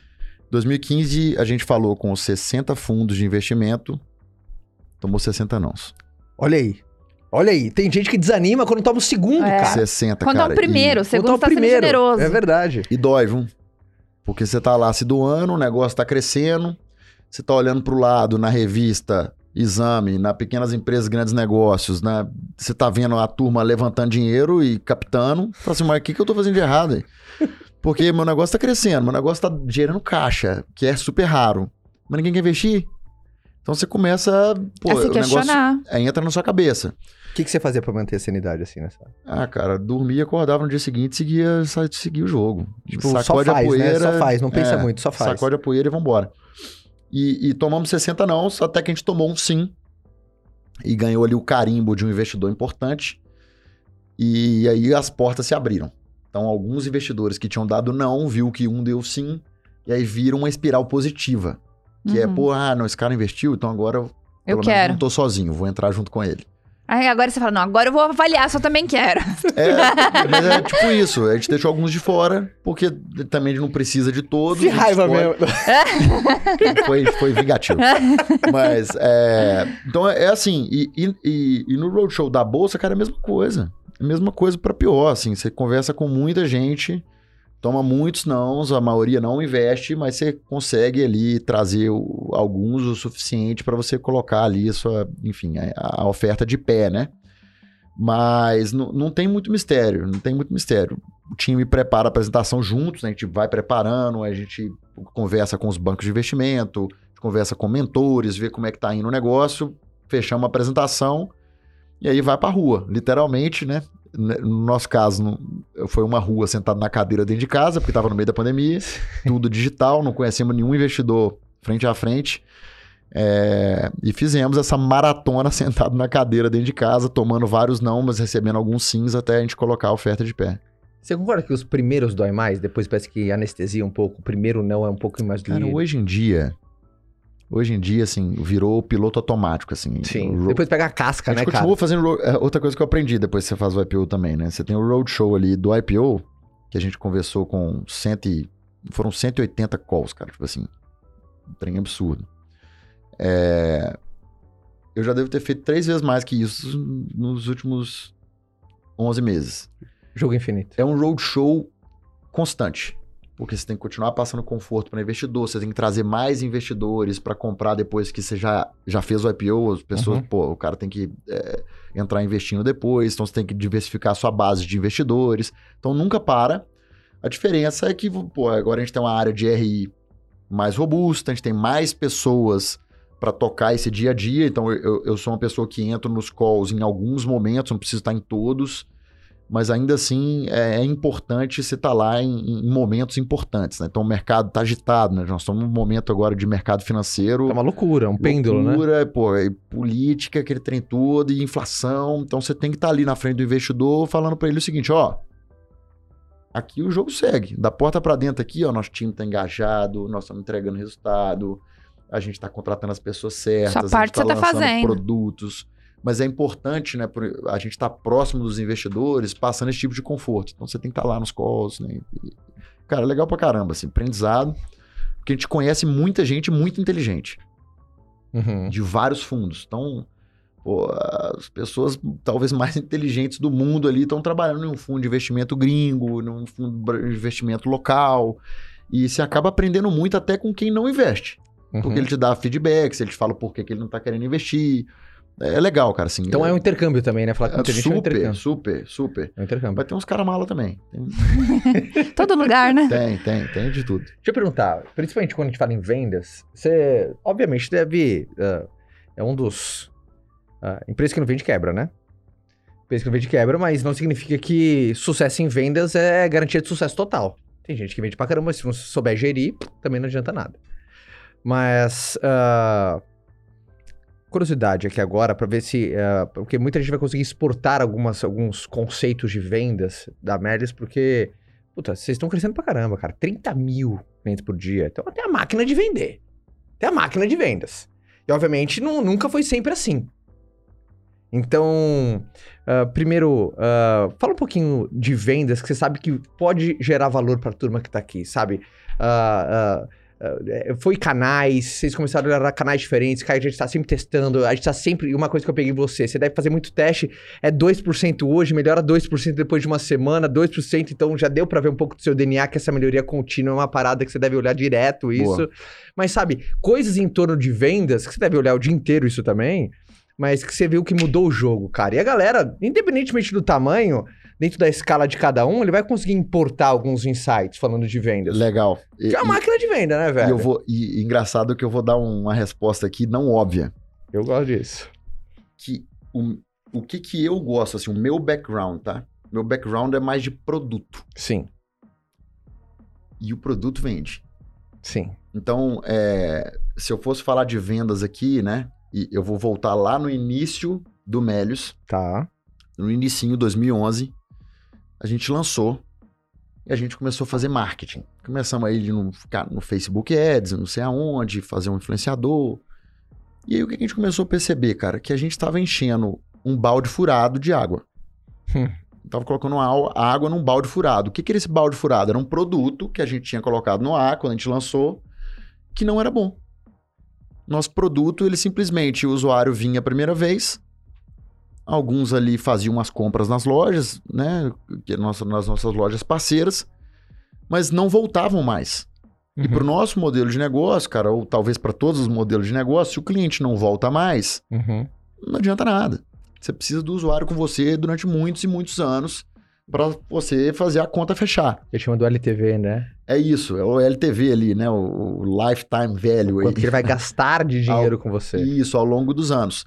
Speaker 2: 2015, a gente falou com 60 fundos de investimento, tomou 60 nãos.
Speaker 1: Olha aí. Tem gente que desanima quando toma o segundo, cara.
Speaker 2: 60,
Speaker 3: quando
Speaker 2: cara.
Speaker 3: Quando é o primeiro, o segundo tá sendo generoso.
Speaker 1: É verdade.
Speaker 2: E dói, viu? Porque você tá lá se doando, o negócio tá crescendo, você tá olhando pro lado na revista Exame, na Pequenas Empresas, Grandes Negócios, né? Você tá vendo a turma levantando dinheiro e captando. Fala assim, mas o que eu tô fazendo de errado aí? Porque meu negócio tá crescendo, meu negócio tá gerando caixa, que é super raro. Mas ninguém quer investir. Então você começa...
Speaker 3: a se questionar.
Speaker 2: Entra na sua cabeça.
Speaker 1: O que você fazia pra manter a sanidade assim nessa?
Speaker 2: Cara, dormia, acordava no dia seguinte e seguia o jogo.
Speaker 1: Tipo, sacode a poeira, né? Só faz, não pensa muito, só faz.
Speaker 2: Sacode a poeira e vambora. E tomamos 60 nãos, até que a gente tomou um sim. E ganhou ali o carimbo de um investidor importante. E aí as portas se abriram. Então, alguns investidores que tinham dado não, viu que um deu sim, e aí viram uma espiral positiva. Que não, esse cara investiu, então agora eu não tô sozinho, vou entrar junto com ele.
Speaker 3: Aí agora você fala, não, agora eu vou avaliar se eu também quero.
Speaker 2: Mas é tipo isso, a gente deixou alguns de fora, porque também a gente não precisa de todos.
Speaker 1: Que raiva mesmo.
Speaker 2: Foi vingativo. Mas, então é assim, e no roadshow da Bolsa, cara, é a mesma coisa. A mesma coisa para pior, assim, você conversa com muita gente, toma muitos nãos, a maioria não investe, mas você consegue ali trazer alguns o suficiente para você colocar ali a oferta de pé, né? Mas não tem muito mistério, O time prepara a apresentação juntos, né? A gente vai preparando, a gente conversa com os bancos de investimento, conversa com mentores, vê como é que tá indo o negócio, fechamos a apresentação e aí vai pra rua, literalmente, né? No nosso caso, foi uma rua sentado na cadeira dentro de casa, porque estava no meio da pandemia, tudo digital, não conhecemos nenhum investidor frente a frente. E fizemos essa maratona sentado na cadeira dentro de casa, tomando vários não, mas recebendo alguns sims até a gente colocar a oferta de pé.
Speaker 1: Você concorda que os primeiros dói mais? Depois parece que anestesia um pouco. O primeiro não é um pouco mais doído.
Speaker 2: Cara, hoje em dia, assim, virou piloto automático, assim.
Speaker 1: Sim, depois pega a casca, né, cara? A gente
Speaker 2: continua fazendo... outra coisa que eu aprendi depois que você faz o IPO também, né? Você tem o roadshow ali do IPO, que a gente conversou com foram 180 calls, cara, tipo assim. Um trem absurdo. Eu já devo ter feito 3 vezes mais que isso nos últimos 11 meses.
Speaker 1: Jogo infinito.
Speaker 2: É um roadshow constante. Porque você tem que continuar passando conforto para investidor, você tem que trazer mais investidores para comprar depois que você já fez o IPO, as pessoas, o cara tem que entrar investindo depois, então você tem que diversificar a sua base de investidores, então nunca para. A diferença é que, agora a gente tem uma área de RI mais robusta, a gente tem mais pessoas para tocar esse dia a dia, então eu sou uma pessoa que entro nos calls em alguns momentos, não preciso estar em todos, mas ainda assim é importante você estar lá em momentos importantes, né? Então o mercado está agitado, né? Nós estamos num momento agora de mercado financeiro.
Speaker 1: É uma loucura, pêndulo, né?
Speaker 2: Loucura, política, aquele trem todo, e inflação. Então você tem que estar ali na frente do investidor falando para ele o seguinte, aqui o jogo segue. Da porta para dentro aqui, nosso time está engajado, nós estamos entregando resultado, a gente está contratando as pessoas certas,
Speaker 3: Sua parte
Speaker 2: a gente está
Speaker 3: lançando
Speaker 2: produtos. Mas é importante, né, a gente estar próximo dos investidores, passando esse tipo de conforto. Então, você tem que estar lá nos calls, né? Cara, é legal pra caramba, assim, aprendizado. Porque a gente conhece muita gente muito inteligente. De vários fundos. Então, pô, as pessoas talvez mais inteligentes do mundo ali estão trabalhando em um fundo de investimento gringo, num fundo de investimento local. E você acaba aprendendo muito até com quem não investe. Porque ele te dá feedbacks, ele te fala por que ele não tá querendo investir. É legal, cara, assim.
Speaker 1: Então é um intercâmbio também, né? Falar com muita gente é um intercâmbio.
Speaker 2: Super.
Speaker 1: É um intercâmbio.
Speaker 2: Vai ter uns caras mala também.
Speaker 3: Todo lugar, né?
Speaker 2: Tem de tudo.
Speaker 1: Deixa eu perguntar, principalmente quando a gente fala em vendas, você, obviamente, deve... é um dos... empresa que não vende quebra, né? Empresa que não vende quebra, mas não significa que sucesso em vendas é garantia de sucesso total. Tem gente que vende pra caramba, mas se não souber gerir, também não adianta nada. Mas... curiosidade aqui agora, pra ver se... porque muita gente vai conseguir exportar alguns conceitos de vendas da Melius, porque... Puta, vocês estão crescendo pra caramba, cara. 30 mil clientes por dia. Então tem a máquina de vender. Tem a máquina de vendas. E, obviamente, nunca foi sempre assim. Então, primeiro, fala um pouquinho de vendas, que você sabe que pode gerar valor pra turma que tá aqui, sabe? Foi canais, vocês começaram a olhar canais diferentes, que a gente tá sempre testando, a gente tá sempre... Uma coisa que eu peguei em você deve fazer muito teste, é 2% hoje, melhora 2% depois de uma semana, 2%, então já deu pra ver um pouco do seu DNA, que essa melhoria contínua é uma parada que você deve olhar direto, isso. Boa. Mas sabe, coisas em torno de vendas, que você deve olhar o dia inteiro isso também, mas que você viu que mudou o jogo, cara. E a galera, independentemente do tamanho... Dentro da escala de cada um, ele vai conseguir importar alguns insights falando de vendas.
Speaker 2: Legal.
Speaker 1: Que é uma máquina de venda, né, velho?
Speaker 2: E engraçado que eu vou dar uma resposta aqui não óbvia.
Speaker 1: Eu gosto disso.
Speaker 2: Que o que eu gosto, assim, o meu background, tá? Meu background é mais de produto.
Speaker 1: Sim.
Speaker 2: E o produto vende.
Speaker 1: Sim.
Speaker 2: Então, se eu fosse falar de vendas aqui, né? E eu vou voltar lá no início do Melius.
Speaker 1: Tá.
Speaker 2: No inicinho, 2011. A gente lançou e a gente começou a fazer marketing. Começamos aí de ficar no Facebook Ads, não sei aonde, fazer um influenciador. E aí o que a gente começou a perceber, cara? Que a gente estava enchendo um balde furado de água. Tava colocando água num balde furado. O que era esse balde furado? Era um produto que a gente tinha colocado no ar quando a gente lançou, que não era bom. Nosso produto, ele simplesmente, o usuário vinha a primeira vez... Alguns ali faziam umas compras nas lojas, né? Nas nossas lojas parceiras, mas não voltavam mais. E para o nosso modelo de negócio, cara, ou talvez para todos os modelos de negócio, se o cliente não volta mais, não adianta nada. Você precisa do usuário com você durante muitos e muitos anos para você fazer a conta fechar.
Speaker 1: Ele chama do LTV, né?
Speaker 2: É isso, é o LTV ali, né? O Lifetime Value.
Speaker 1: Quanto que ele vai gastar de dinheiro com você.
Speaker 2: Isso, ao longo dos anos.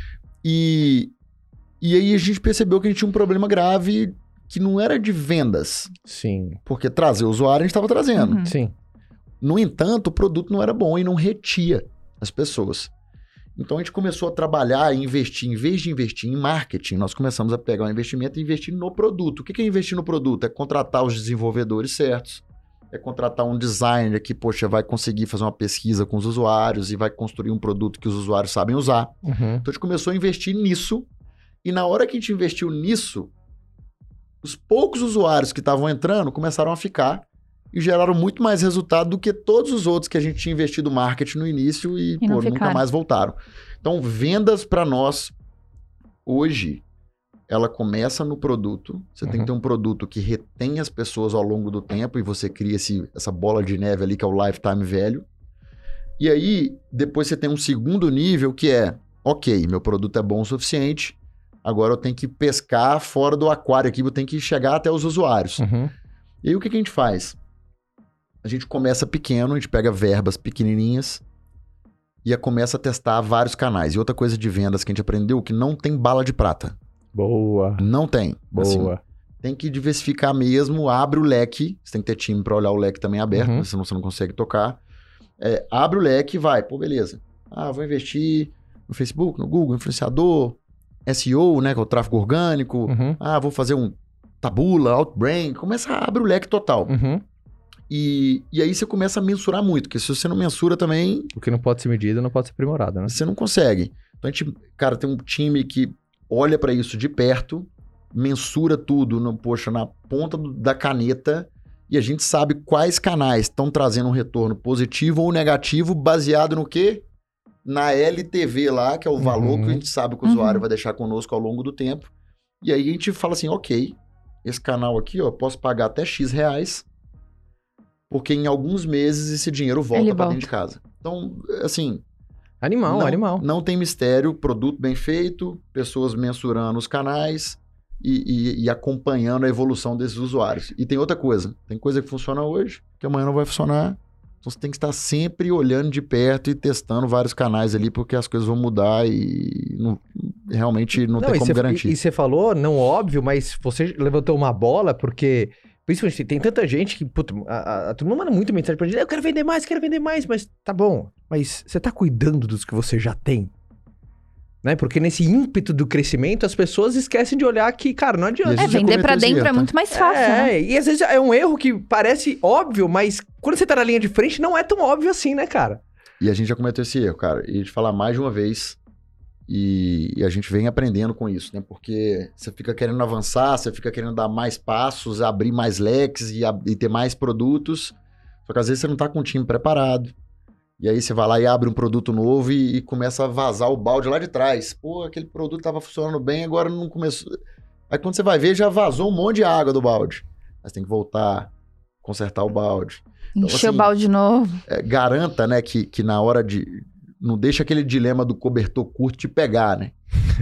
Speaker 2: E aí a gente percebeu que a gente tinha um problema grave que não era de vendas.
Speaker 1: Sim.
Speaker 2: Porque trazer o usuário a gente estava trazendo.
Speaker 1: Sim.
Speaker 2: No entanto, o produto não era bom e não retia as pessoas. Então a gente começou a trabalhar e investir, em vez de investir em marketing, nós começamos a pegar o investimento e investir no produto. O que é investir no produto? É contratar os desenvolvedores certos, é contratar um designer que, poxa, vai conseguir fazer uma pesquisa com os usuários e vai construir um produto que os usuários sabem usar. Então a gente começou a investir nisso. E na hora que a gente investiu nisso, os poucos usuários que estavam entrando começaram a ficar e geraram muito mais resultado do que todos os outros que a gente tinha investido marketing no início e nunca mais voltaram. Então, vendas para nós, hoje, ela começa no produto. Você tem que ter um produto que retém as pessoas ao longo do tempo e você cria essa bola de neve ali que é o Lifetime Value. E aí, depois você tem um segundo nível que é, ok, meu produto é bom o suficiente, agora eu tenho que pescar fora do aquário aqui, eu tenho que chegar até os usuários. E aí o que a gente faz? A gente começa pequeno, a gente pega verbas pequenininhas e começa a testar vários canais. E outra coisa de vendas que a gente aprendeu, que não tem bala de prata.
Speaker 1: Boa.
Speaker 2: Não tem.
Speaker 1: Boa.
Speaker 2: Assim, tem que diversificar mesmo, abre o leque. Você tem que ter time para olhar o leque também aberto, senão você não consegue tocar. Abre o leque e vai. Pô, beleza. Vou investir no Facebook, no Google, influenciador... SEO, né, que é o tráfego orgânico. Vou fazer um Taboola, Outbrain. Começa a abrir o leque total. E aí você começa a mensurar muito, porque se você não mensura também...
Speaker 1: O que não pode ser medido não pode ser aprimorado, né?
Speaker 2: Você não consegue. Então a gente, cara, tem um time que olha para isso de perto, mensura tudo, na ponta da caneta, e a gente sabe quais canais estão trazendo um retorno positivo ou negativo, baseado no quê? Na LTV lá, que é o valor que a gente sabe que o usuário vai deixar conosco ao longo do tempo. E aí a gente fala assim, ok, esse canal aqui, ó, posso pagar até X reais, porque em alguns meses esse dinheiro volta para dentro de casa. Então, assim...
Speaker 1: Animal.
Speaker 2: Não tem mistério, produto bem feito, pessoas mensurando os canais e acompanhando a evolução desses usuários. E tem outra coisa, tem coisa que funciona hoje, que amanhã não vai funcionar. Então você tem que estar sempre olhando de perto e testando vários canais ali, porque as coisas vão mudar e realmente não tem como garantir.
Speaker 1: E você falou, não óbvio, mas você levantou uma bola, porque... Principalmente, tem tanta gente que, puta, a turma manda muito mensagem pra gente, eu quero vender mais, mas tá bom. Mas você tá cuidando dos que você já tem? Né? Porque nesse ímpeto do crescimento, as pessoas esquecem de olhar que, cara, não adianta.
Speaker 3: Vender pra dentro é muito mais fácil, né?
Speaker 1: E às vezes é um erro que parece óbvio, mas quando você tá na linha de frente, não é tão óbvio assim, né, cara?
Speaker 2: E a gente já cometeu esse erro, cara. E de falar mais de uma vez... E a gente vem aprendendo com isso, né? Porque você fica querendo avançar, você fica querendo dar mais passos, abrir mais leques e ter mais produtos. Só que às vezes você não tá com o time preparado. E aí você vai lá e abre um produto novo e começa a vazar o balde lá de trás. Pô, aquele produto tava funcionando bem, agora não começou... Aí quando você vai ver, já vazou um monte de água do balde. Mas tem que voltar, consertar o balde.
Speaker 3: Então, encher o balde de novo.
Speaker 2: Garanta, né, que na hora de... Não deixa aquele dilema do cobertor curto te pegar, né?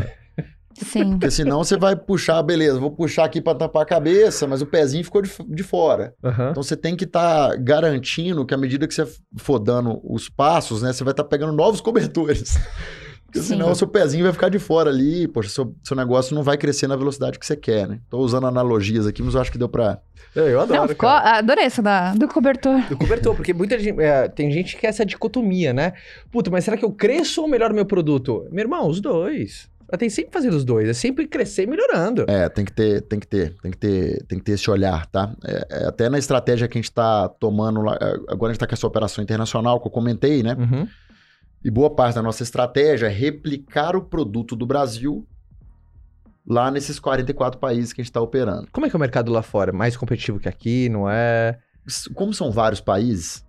Speaker 3: Sim.
Speaker 2: Porque senão você vai puxar, beleza, vou puxar aqui para tapar a cabeça, mas o pezinho ficou de fora. Então você tem que estar garantindo que à medida que você for dando os passos, né, você vai estar pegando novos cobertores. Porque senão o seu pezinho vai ficar de fora ali, poxa, seu negócio não vai crescer na velocidade que você quer, né? Tô usando analogias aqui, mas eu acho que deu pra...
Speaker 1: Eu adoro,
Speaker 3: adorei essa do cobertor.
Speaker 1: Do cobertor, porque muita gente... tem gente que quer essa dicotomia, né? Puta, mas será que eu cresço ou melhoro meu produto? Meu irmão, os dois. Tem sempre que fazer os dois, é sempre crescer e melhorando.
Speaker 2: Tem que ter esse olhar, tá? Até na estratégia que a gente tá tomando lá, agora a gente tá com essa operação internacional que eu comentei, né? E boa parte da nossa estratégia é replicar o produto do Brasil lá nesses 44 países que a gente está operando.
Speaker 1: Como é que é o mercado lá fora? Mais competitivo que aqui, não é?
Speaker 2: Como são vários países,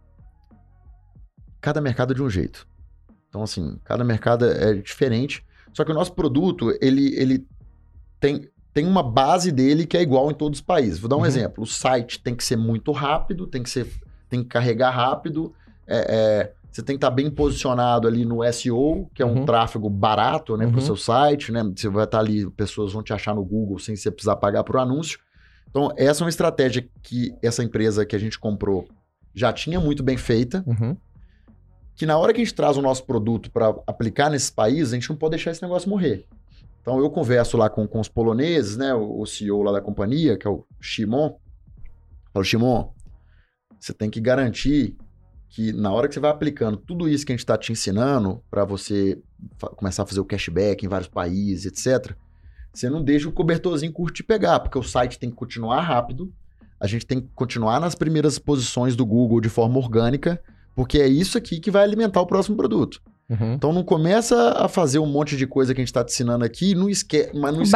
Speaker 2: cada mercado é de um jeito. Então, assim, cada mercado é diferente. Só que o nosso produto, ele tem uma base dele que é igual em todos os países. Vou dar um exemplo. O site tem que ser muito rápido, tem que carregar rápido, você tem que estar bem posicionado ali no SEO, que é um tráfego barato, né, para o seu site, né? Você vai estar ali, pessoas vão te achar no Google sem você precisar pagar por anúncio. Então, essa é uma estratégia que essa empresa que a gente comprou já tinha muito bem feita, que na hora que a gente traz o nosso produto para aplicar nesses países, a gente não pode deixar esse negócio morrer. Então, eu converso lá com os poloneses, né, o CEO lá da companhia, que é o Shimon. Falo, Shimon, você tem que garantir que na hora que você vai aplicando tudo isso que a gente está te ensinando para você começar a fazer o cashback em vários países, etc., você não deixa o cobertorzinho curto te pegar, porque o site tem que continuar rápido, a gente tem que continuar nas primeiras posições do Google de forma orgânica, porque é isso aqui que vai alimentar o próximo produto. Então não começa a fazer um monte de coisa que a gente está te ensinando aqui, não esquece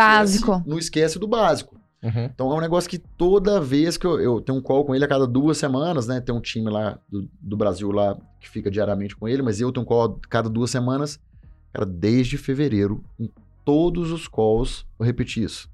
Speaker 2: do básico. Então é um negócio que toda vez que eu tenho um call com ele a cada 2 semanas, né? Tem um time lá do Brasil lá que fica diariamente com ele, mas eu tenho um call a cada 2 semanas. Cara, desde fevereiro, em todos os calls, eu repeti isso.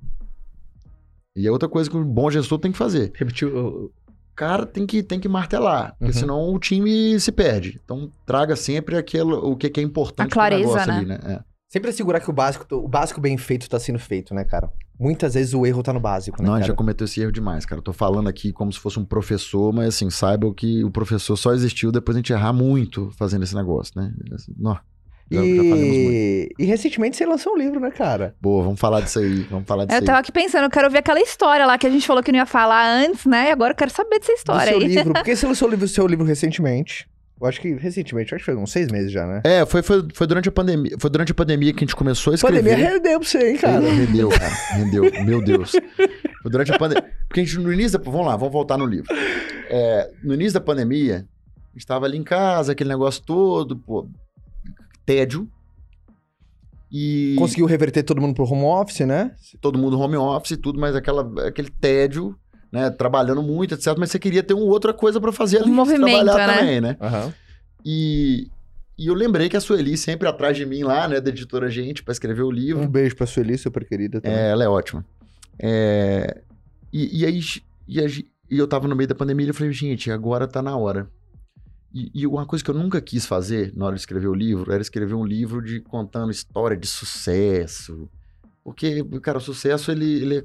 Speaker 2: E é outra coisa que um bom gestor tem que fazer.
Speaker 1: Repetiu.
Speaker 2: Cara, tem que martelar, porque senão o time se perde. Então traga sempre o que é importante
Speaker 3: a clareza,
Speaker 2: pro negócio
Speaker 3: né?
Speaker 2: ali, né?
Speaker 1: Sempre assegurar que o básico bem feito tá sendo feito, né, cara? Muitas vezes o erro tá no básico, né,
Speaker 2: Não, a gente já cometeu esse erro demais, cara. Eu tô falando aqui como se fosse um professor, mas assim, saibam que o professor só existiu depois a gente errar muito fazendo esse negócio, né? Não, já falamos muito.
Speaker 1: E recentemente você lançou um livro, né, cara?
Speaker 2: Boa, vamos falar disso aí,
Speaker 3: Eu tava aqui pensando, eu quero ouvir aquela história lá que a gente falou que não ia falar antes, né? E agora eu quero saber dessa história aí.
Speaker 1: Livro, porque você lançou o seu livro recentemente. Eu acho que recentemente, acho que foi uns 6 meses já, né?
Speaker 2: Foi durante a pandemia. Foi durante a pandemia que a gente começou a escrever.
Speaker 1: A pandemia rendeu pra você, hein, cara?
Speaker 2: Rendeu, cara. Rendeu. Meu Deus. Durante a pandemia. Porque a gente, no início da... vamos voltar no livro. No início da pandemia, a gente estava ali em casa, aquele negócio todo, pô, tédio. E...
Speaker 1: Conseguiu reverter todo mundo pro home office, né?
Speaker 2: Todo mundo home office e tudo, mas aquele tédio, né? Trabalhando muito, etc. Mas você queria ter uma outra coisa para fazer além de trabalhar também, né?
Speaker 1: Uhum.
Speaker 2: E eu lembrei que a Sueli sempre atrás de mim lá, né? Da editora Gente, para escrever o livro.
Speaker 1: Um beijo pra Sueli, super querida também.
Speaker 2: Ela é ótima. E aí eu tava no meio da pandemia e eu falei, gente, agora tá na hora. E uma coisa que eu nunca quis fazer na hora de escrever o livro era escrever um livro contando história de sucesso. Porque, cara, o sucesso, ele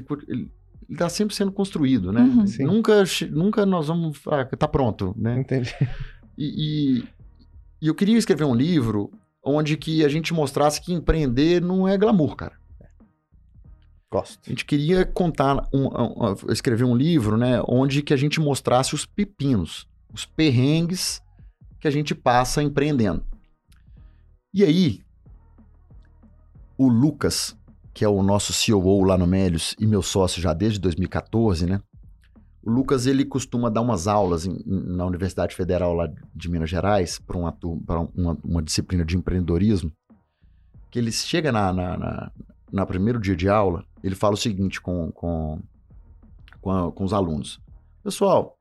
Speaker 2: tá sempre sendo construído, né?
Speaker 3: Uhum.
Speaker 2: Nunca nós vamos falar, tá pronto, né?
Speaker 1: Entendi.
Speaker 2: E eu queria escrever um livro onde que a gente mostrasse que empreender não é glamour, cara.
Speaker 1: Gosto.
Speaker 2: A gente queria escrever um livro, né, onde que a gente mostrasse os pepinos, os perrengues que a gente passa empreendendo. E aí, o Lucas, que é o nosso COO lá no Melius e meu sócio já desde 2014, né? O Lucas, ele costuma dar umas aulas na Universidade Federal lá de Minas Gerais para uma disciplina de empreendedorismo, que ele chega na primeiro dia de aula, ele fala o seguinte com os alunos. Pessoal,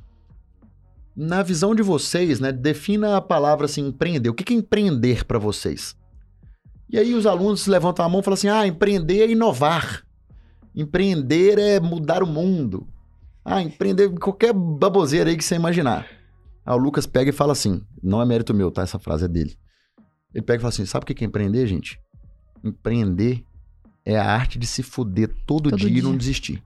Speaker 2: na visão de vocês, né, defina a palavra assim, empreender. O que é empreender para vocês? E aí os alunos levantam a mão e falam assim, empreender é inovar. Empreender é mudar o mundo. Empreender qualquer baboseira aí que você imaginar. Aí o Lucas pega e fala assim, não é mérito meu, tá? Essa frase é dele. Ele pega e fala assim, sabe o que é empreender, gente? Empreender é a arte de se fuder todo dia e não desistir.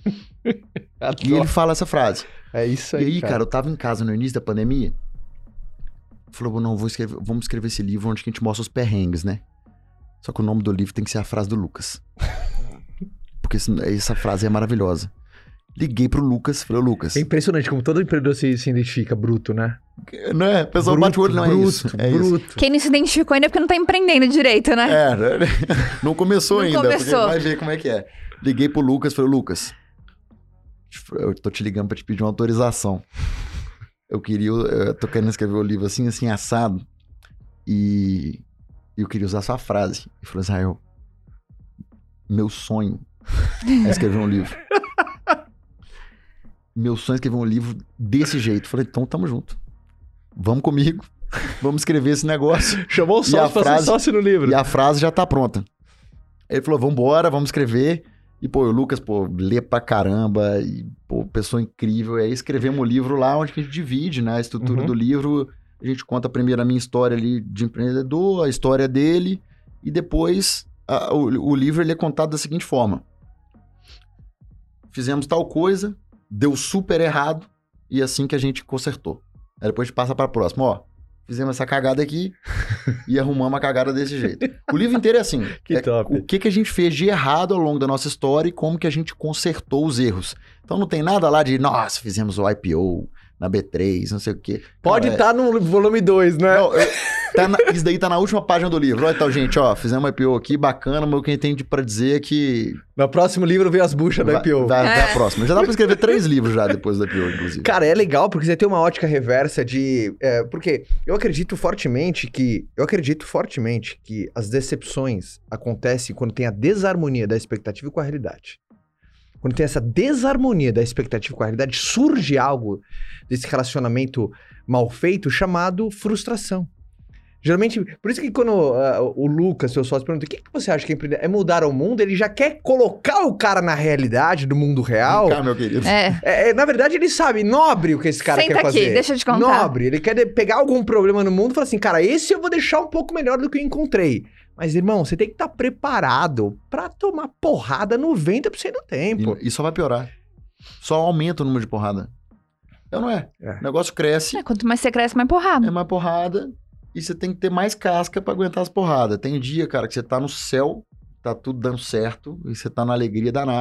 Speaker 2: E ele fala essa frase.
Speaker 1: É isso aí,
Speaker 2: e aí, cara, eu tava em casa no início da pandemia. Falou, não, vamos escrever esse livro onde a gente mostra os perrengues, né? Só que o nome do livro tem que ser a frase do Lucas. Porque essa frase é maravilhosa. Liguei pro Lucas, falei, Lucas...
Speaker 1: É impressionante como todo empreendedor se identifica bruto, né?
Speaker 2: Não é? O pessoal bate o olho, não é isso.
Speaker 3: Bruto. Quem não se identificou ainda é porque não tá empreendendo direito, né?
Speaker 2: Não começou
Speaker 3: não
Speaker 2: ainda,
Speaker 3: começou.
Speaker 2: Porque vai ver como é que é. Liguei pro Lucas, falei, Lucas, eu tô te ligando pra te pedir uma autorização. Eu tô querendo escrever o livro assim, assado, e eu queria usar sua frase. Ele falou, Israel, meu sonho é escrever um livro. Meu sonho é escrever um livro desse jeito. Falei, então tamo junto. Vamos comigo. Vamos escrever esse negócio.
Speaker 1: Chamou o sócio pra ser sócio no livro.
Speaker 2: E a frase já tá pronta. Ele falou, vambora, vamos escrever. E, o Lucas, lê pra caramba. E, pessoa incrível. E aí escrevemos um livro lá onde a gente divide, né? A estrutura do livro. A gente conta primeiro a minha história ali de empreendedor, a história dele. E depois o livro ele é contado da seguinte forma. Fizemos tal coisa... Deu super errado e assim que a gente consertou. Aí depois a gente passa para a próxima. Fizemos essa cagada aqui e arrumamos a cagada desse jeito. O livro inteiro é assim.
Speaker 1: Top.
Speaker 2: O que a gente fez de errado ao longo da nossa história e como que a gente consertou os erros. Então não tem nada lá de, nossa, fizemos o IPO na B3, não sei o quê.
Speaker 1: Pode estar no volume 2, né?
Speaker 2: Não, isso daí tá na última página do livro. Então, gente, fizemos um IPO aqui, bacana, mas o que tem pra dizer é que...
Speaker 1: No próximo livro vem as buchas do IPO.
Speaker 2: Vai a próxima. Já dá pra escrever 3 livros já depois do IPO, inclusive.
Speaker 1: Cara, é legal porque você tem uma ótica reversa de... porque eu acredito fortemente que as decepções acontecem quando tem a desarmonia da expectativa com a realidade. Quando tem essa desarmonia da expectativa com a realidade, surge algo desse relacionamento mal feito chamado frustração. Geralmente, por isso que quando o Lucas, seu sócio, pergunta o que você acha que é mudar o mundo, ele já quer colocar o cara na realidade do mundo real.
Speaker 2: Vem cá, meu querido.
Speaker 1: Na verdade, ele sabe, nobre o que esse cara quer fazer.
Speaker 3: Senta aqui, deixa eu te contar.
Speaker 1: Nobre, ele quer pegar algum problema no mundo e falar assim, cara, esse eu vou deixar um pouco melhor do que eu encontrei. Mas, irmão, você tem que estar preparado pra tomar porrada 90% do tempo.
Speaker 2: E só vai piorar. Só aumenta o número de porrada. Não é? O negócio cresce.
Speaker 3: Quanto mais você cresce, mais porrada.
Speaker 2: É mais porrada. E você tem que ter mais casca pra aguentar as porradas. Tem dia, cara, que você tá no céu, tá tudo dando certo, e você tá na alegria danada.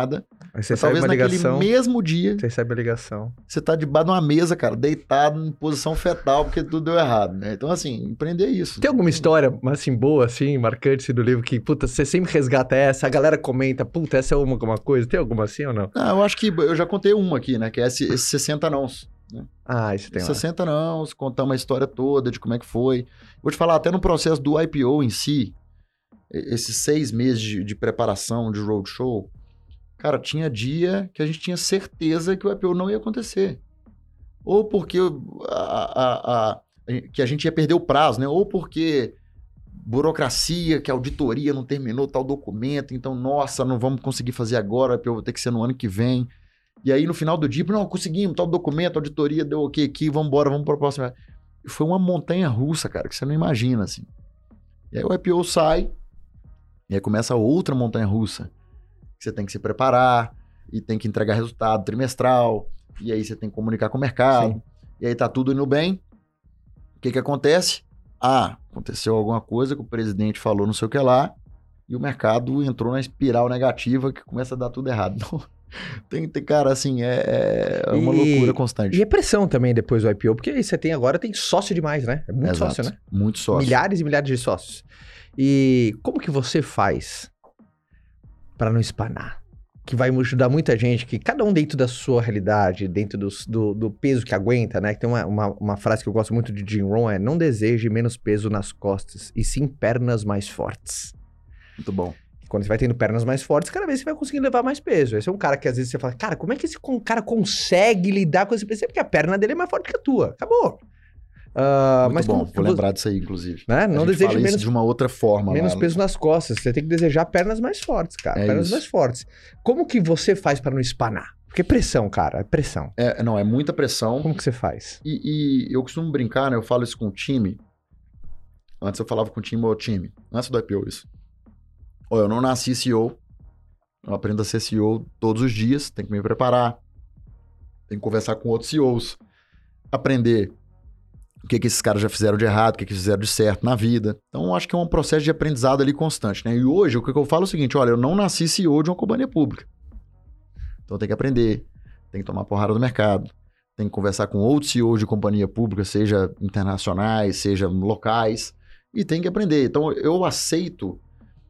Speaker 1: Aí você talvez naquele
Speaker 2: mesmo dia...
Speaker 1: Você recebe a ligação.
Speaker 2: Você tá debaixo de uma mesa, cara, deitado em posição fetal, porque tudo deu errado, né? Então, assim, empreender é isso.
Speaker 1: Tem alguma história, assim, boa, assim, marcante do livro, que, puta, você sempre resgata essa, a galera comenta, puta, essa é alguma coisa. Tem alguma assim ou não?
Speaker 2: Eu acho que eu já contei uma aqui, né? Que é esse 60 nãos. Né?
Speaker 1: Isso tem
Speaker 2: 60 nãos, contar uma história toda de como é que foi. Vou te falar, até no processo do IPO em si, esses 6 meses de preparação de roadshow, cara, tinha dia que a gente tinha certeza que o IPO não ia acontecer. Ou porque que a gente ia perder o prazo, né? Ou porque burocracia, que a auditoria não terminou tal documento, então, nossa, não vamos conseguir fazer agora, o IPO vai ter que ser no ano que vem. E aí, no final do dia, não, conseguimos, tal documento, a auditoria deu ok aqui, vamos embora, vamos para o próximo. E foi uma montanha russa, cara, que você não imagina, assim. E aí o IPO sai, e aí começa outra montanha russa. Você tem que se preparar, e tem que entregar resultado trimestral, e aí você tem que comunicar com o mercado, Sim. E aí tá tudo indo bem. O que acontece? Aconteceu alguma coisa que o presidente falou não sei o que lá, e o mercado entrou na espiral negativa que começa a dar tudo errado. Então, cara, assim, é uma loucura constante.
Speaker 1: E é pressão também depois do IPO, porque você tem sócio demais, né? É muito
Speaker 2: Exato.
Speaker 1: sócio, né?
Speaker 2: Muito sócio.
Speaker 1: Milhares e milhares de sócios. E como que você faz para não espanar? Que vai ajudar muita gente, que cada um dentro da sua realidade, dentro do peso que aguenta, né? Que tem uma frase que eu gosto muito de Jim Rohn, não deseje menos peso nas costas, e sim pernas mais fortes.
Speaker 2: Muito bom.
Speaker 1: Quando você vai tendo pernas mais fortes, cada vez você vai conseguindo levar mais peso. Esse é um cara que às vezes você fala, cara, como é que esse cara consegue lidar com esse peso? Porque a perna dele é mais forte que a tua. Acabou.
Speaker 2: Muito
Speaker 1: mas
Speaker 2: bom, vou lembrar disso aí, inclusive.
Speaker 1: Né? Não deseje menos
Speaker 2: de uma outra forma.
Speaker 1: Menos peso nas costas. Você tem que desejar pernas mais fortes, cara. Pernas mais fortes. Como que você faz para não espanar? Porque pressão, cara, é pressão.
Speaker 2: É muita pressão.
Speaker 1: Como que você faz?
Speaker 2: E eu costumo brincar, né? Eu falo isso com o time. Antes eu falava com o time, antes do IPO isso. Eu não nasci CEO. Eu aprendo a ser CEO todos os dias. Tenho que me preparar. Tenho que conversar com outros CEOs. Aprender o que esses caras já fizeram de errado, o que fizeram de certo na vida. Então, acho que é um processo de aprendizado ali constante, né? E hoje, o que eu falo é o seguinte, olha, eu não nasci CEO de uma companhia pública. Então, eu tenho que aprender, tenho que tomar porrada do mercado, tenho que conversar com outros CEOs de companhia pública, seja internacionais, seja locais, e tenho que aprender. Então, eu aceito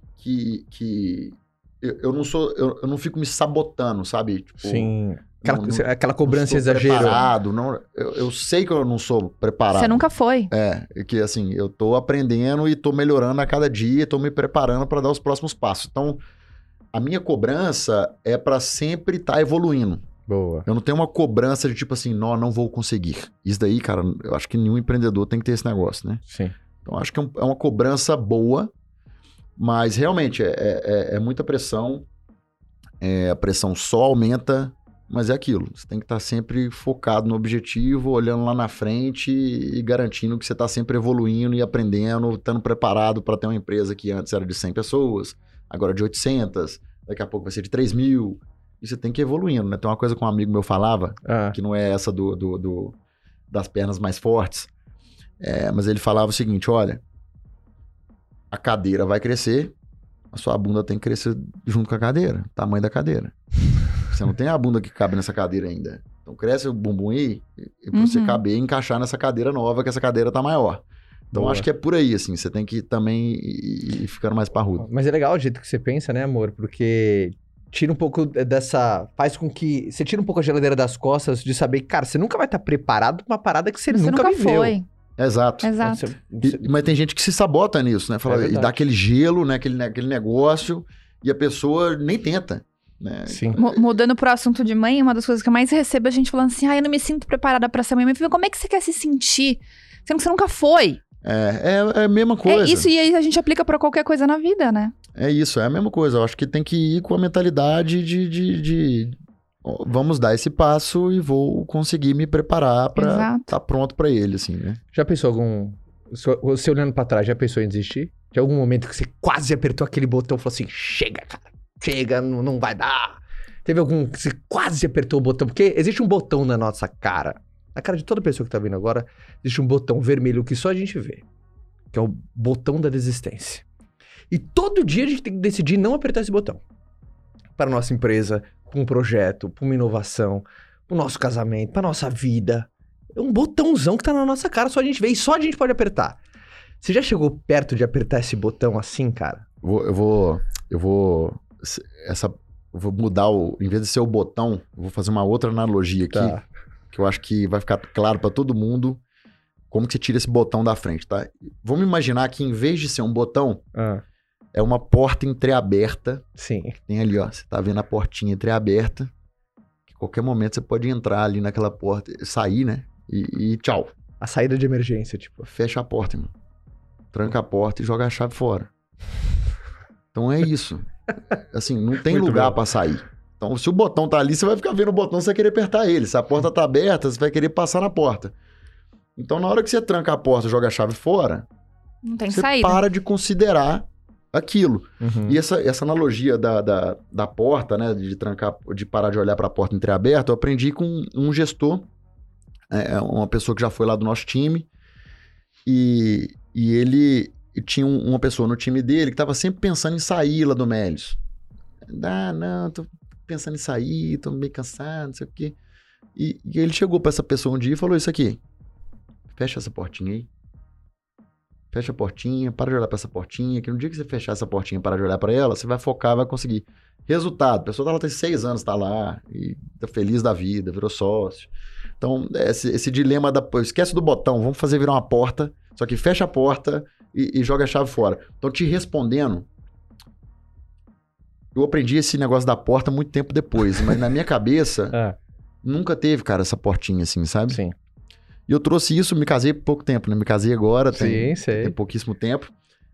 Speaker 2: que eu não fico me sabotando, sabe? Tipo,
Speaker 1: Sim. Aquela cobrança exagerada.
Speaker 2: Eu sei que eu não sou preparado.
Speaker 3: Você nunca foi.
Speaker 2: Que assim, eu tô aprendendo e tô melhorando a cada dia, tô me preparando para dar os próximos passos. Então, a minha cobrança é para sempre estar evoluindo.
Speaker 1: Boa.
Speaker 2: Eu não tenho uma cobrança de tipo assim, não vou conseguir. Isso daí, cara, eu acho que nenhum empreendedor tem que ter esse negócio, né?
Speaker 1: Sim.
Speaker 2: Então, acho que é uma cobrança boa, mas realmente é muita pressão. A pressão só aumenta. Mas é aquilo, você tem que estar sempre focado no objetivo, olhando lá na frente e garantindo que você está sempre evoluindo e aprendendo, estando preparado para ter uma empresa que antes era de 100 pessoas, agora de 800, daqui a pouco vai ser de 3.000, e você tem que ir evoluindo, né? Tem uma coisa que um amigo meu falava, que não é essa das pernas mais fortes, mas ele falava o seguinte, olha, a cadeira vai crescer, a sua bunda tem que crescer junto com a cadeira, tamanho da cadeira. Você não tem a bunda que cabe nessa cadeira ainda. Então cresce o bumbum aí e pra você caber e encaixar nessa cadeira nova, que essa cadeira tá maior. Então acho que é por aí, assim. Você tem que também ir ficando mais parrudo.
Speaker 1: Mas é legal o jeito que você pensa, né, amor? Porque tira um pouco dessa... Faz com que... Você tira um pouco a geladeira das costas de saber que, cara, você nunca vai estar preparado pra uma parada que você nunca viveu.
Speaker 3: Foi.
Speaker 2: Exato. Mas tem gente que se sabota nisso, né? E dá aquele gelo, né? Aquele negócio, e a pessoa nem tenta. Né?
Speaker 1: Sim.
Speaker 3: Mudando pro assunto de mãe, uma das coisas que eu mais recebo é a gente falando assim, eu não me sinto preparada pra ser mãe. Mas como é que você quer se sentir? Sendo que você nunca foi.
Speaker 2: É a mesma coisa.
Speaker 3: É isso, e aí a gente aplica pra qualquer coisa na vida, né?
Speaker 2: É isso, é a mesma coisa. Eu acho que tem que ir com a mentalidade de vamos dar esse passo e vou conseguir me preparar pra estar pronto pra ele, assim, né?
Speaker 1: Já pensou você olhando pra trás, já pensou em desistir? De algum momento que você quase apertou aquele botão e falou assim, chega, cara. Chega, não vai dar. Teve algum que você quase apertou o botão? Porque existe um botão na nossa cara. Na cara de toda pessoa que tá vendo agora, existe um botão vermelho que só a gente vê. Que é o botão da desistência. E todo dia a gente tem que decidir não apertar esse botão. para nossa empresa, para um projeto, para uma inovação, para o nosso casamento, para nossa vida. É um botãozão que tá na nossa cara, só a gente vê e só a gente pode apertar. Você já chegou perto de apertar esse botão assim, cara?
Speaker 2: Eu vou mudar em vez de ser o botão, eu vou fazer uma outra analogia aqui, que eu acho que vai ficar claro para todo mundo como que você tira esse botão da frente, tá? Vamos imaginar que em vez de ser um botão, é uma porta entreaberta.
Speaker 1: Sim.
Speaker 2: Tem ali, ó, você tá vendo a portinha entreaberta, que a qualquer momento você pode entrar ali naquela porta, sair, né? E tchau.
Speaker 1: A saída de emergência, tipo.
Speaker 2: Fecha a porta, irmão. Tranca a porta e joga a chave fora. Então é isso. Assim, não tem lugar pra sair. Então, se o botão tá ali, você vai ficar vendo o botão, você vai querer apertar ele. Se a porta tá aberta, você vai querer passar na porta. Então, na hora que você tranca a porta e joga a chave fora,
Speaker 3: não tem
Speaker 2: você
Speaker 3: saída.
Speaker 2: para de considerar aquilo. E essa analogia da porta, né, de trancar, de parar de olhar para a porta entreaberta, eu aprendi com um gestor, uma pessoa que já foi lá do nosso time, e ele tinha uma pessoa no time dele que estava sempre pensando em sair lá do Melios. Não, tô pensando em sair, tô meio cansado, não sei o quê. E ele chegou para essa pessoa um dia e falou isso aqui: fecha essa portinha aí. Fecha a portinha, para de olhar para essa portinha, que no dia que você fechar essa portinha e parar de olhar para ela, você vai focar, vai conseguir. Resultado, a pessoa tá lá, tem 6 anos, tá lá, e tá feliz da vida, virou sócio. Então, esse dilema esquece do botão, vamos fazer virar uma porta, só que fecha a porta e joga a chave fora. Então, te respondendo, eu aprendi esse negócio da porta muito tempo depois, mas na minha cabeça, nunca teve, cara, essa portinha assim, sabe?
Speaker 1: Sim.
Speaker 2: E eu trouxe isso, me casei por pouco tempo, né? Me casei agora, tem
Speaker 1: sei.
Speaker 2: Pouquíssimo tempo.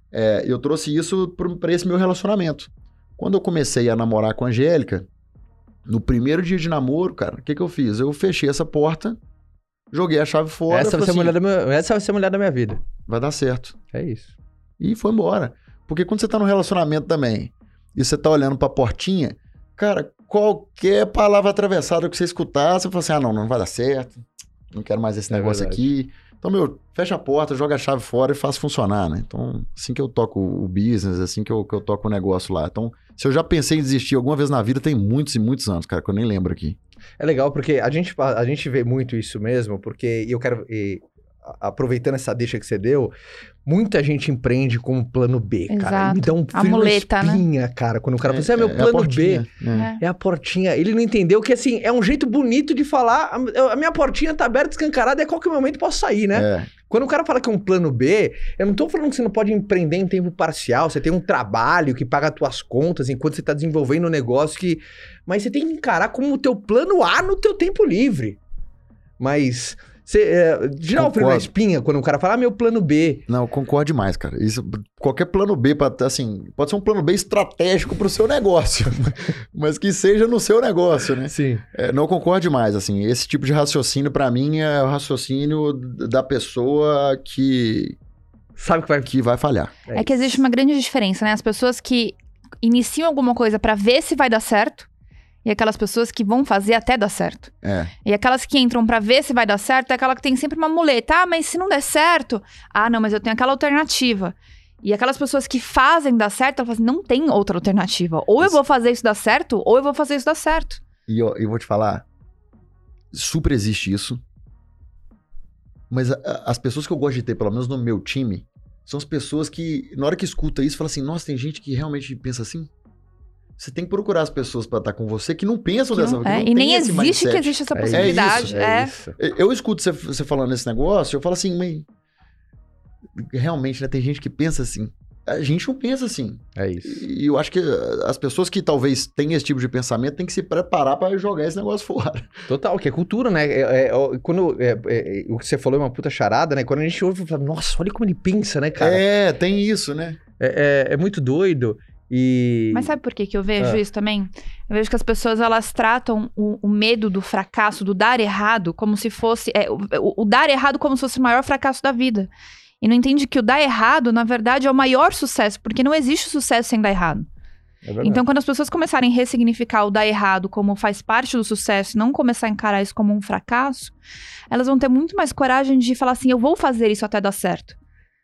Speaker 2: Eu trouxe isso para esse meu relacionamento. Quando eu comecei a namorar com a Angélica, no primeiro dia de namoro, cara, o que eu fiz? Eu fechei essa porta, joguei a chave fora.
Speaker 1: Essa vai ser a mulher da minha vida.
Speaker 2: Vai dar certo.
Speaker 1: É isso.
Speaker 2: E foi embora. Porque quando você tá no relacionamento também, e você tá olhando pra portinha, cara, qualquer palavra atravessada que você escutar, você fala assim, não vai dar certo. Não quero mais esse negócio aqui. Então, fecha a porta, joga a chave fora e faz funcionar, né? Então, assim que eu toco o business, assim que eu toco o negócio lá. Então, se eu já pensei em desistir alguma vez na vida, tem muitos e muitos anos, cara, que eu nem lembro aqui.
Speaker 1: É legal, porque a gente vê muito isso mesmo, porque eu quero... aproveitando essa deixa que você deu, muita gente empreende como plano B,
Speaker 3: Exato.
Speaker 1: cara. Me dá um frio na espinha, né? Cara, quando o cara fala assim, meu plano B. É a portinha. Ele não entendeu que, assim, é um jeito bonito de falar, a minha portinha tá aberta, escancarada, e a qualquer momento posso sair, né? Quando o cara fala que é um plano B, eu não tô falando que você não pode empreender em tempo parcial, você tem um trabalho que paga as tuas contas enquanto você tá desenvolvendo um negócio que... Mas você tem que encarar como o teu plano A no teu tempo livre. Mas... Girar o frio na espinha quando o cara fala, meu plano B.
Speaker 2: Não, eu concordo demais, cara. Isso, qualquer plano B, assim, pode ser um plano B estratégico pro seu negócio, mas que seja no seu negócio, né?
Speaker 1: Sim.
Speaker 2: Não, eu concordo demais, assim, esse tipo de raciocínio pra mim é o raciocínio da pessoa que
Speaker 1: sabe
Speaker 2: que vai falhar.
Speaker 3: É que existe uma grande diferença, né? As pessoas que iniciam alguma coisa pra ver se vai dar certo, e aquelas pessoas que vão fazer até dar certo. E aquelas que entram pra ver se vai dar certo é aquela que tem sempre uma muleta. Mas se não der certo... não, mas eu tenho aquela alternativa. E aquelas pessoas que fazem dar certo, elas falam assim, não tem outra alternativa. Ou eu vou fazer isso dar certo, ou eu vou fazer isso dar certo.
Speaker 2: E eu vou te falar, super existe isso. Mas as pessoas que eu gosto de ter, pelo menos no meu time, são as pessoas que, na hora que escuta isso, falam assim, nossa, tem gente que realmente pensa assim? Você tem que procurar as pessoas pra estar com você que não pensam dessa forma.
Speaker 3: E nem existe que existe essa possibilidade.
Speaker 2: Isso. Eu escuto você falando esse negócio, eu falo assim, mas realmente, né, tem gente que pensa assim. A gente não pensa assim.
Speaker 1: É isso.
Speaker 2: E eu acho que as pessoas que talvez tenham esse tipo de pensamento têm que se preparar pra jogar esse negócio fora.
Speaker 1: Total, que é cultura, né? Quando o que você falou é uma puta charada, né? Quando a gente ouve, fala, nossa, olha como ele pensa, né, cara?
Speaker 2: Tem isso, né?
Speaker 1: É muito doido.
Speaker 3: Mas sabe por que eu vejo isso também? Eu vejo que as pessoas, elas tratam o medo do fracasso, do dar errado, como se fosse... o dar errado como se fosse o maior fracasso da vida. E não entende que o dar errado, na verdade, é o maior sucesso, porque não existe sucesso sem dar errado. Então, quando as pessoas começarem a ressignificar o dar errado como faz parte do sucesso e não começar a encarar isso como um fracasso, elas vão ter muito mais coragem de falar assim, eu vou fazer isso até dar certo.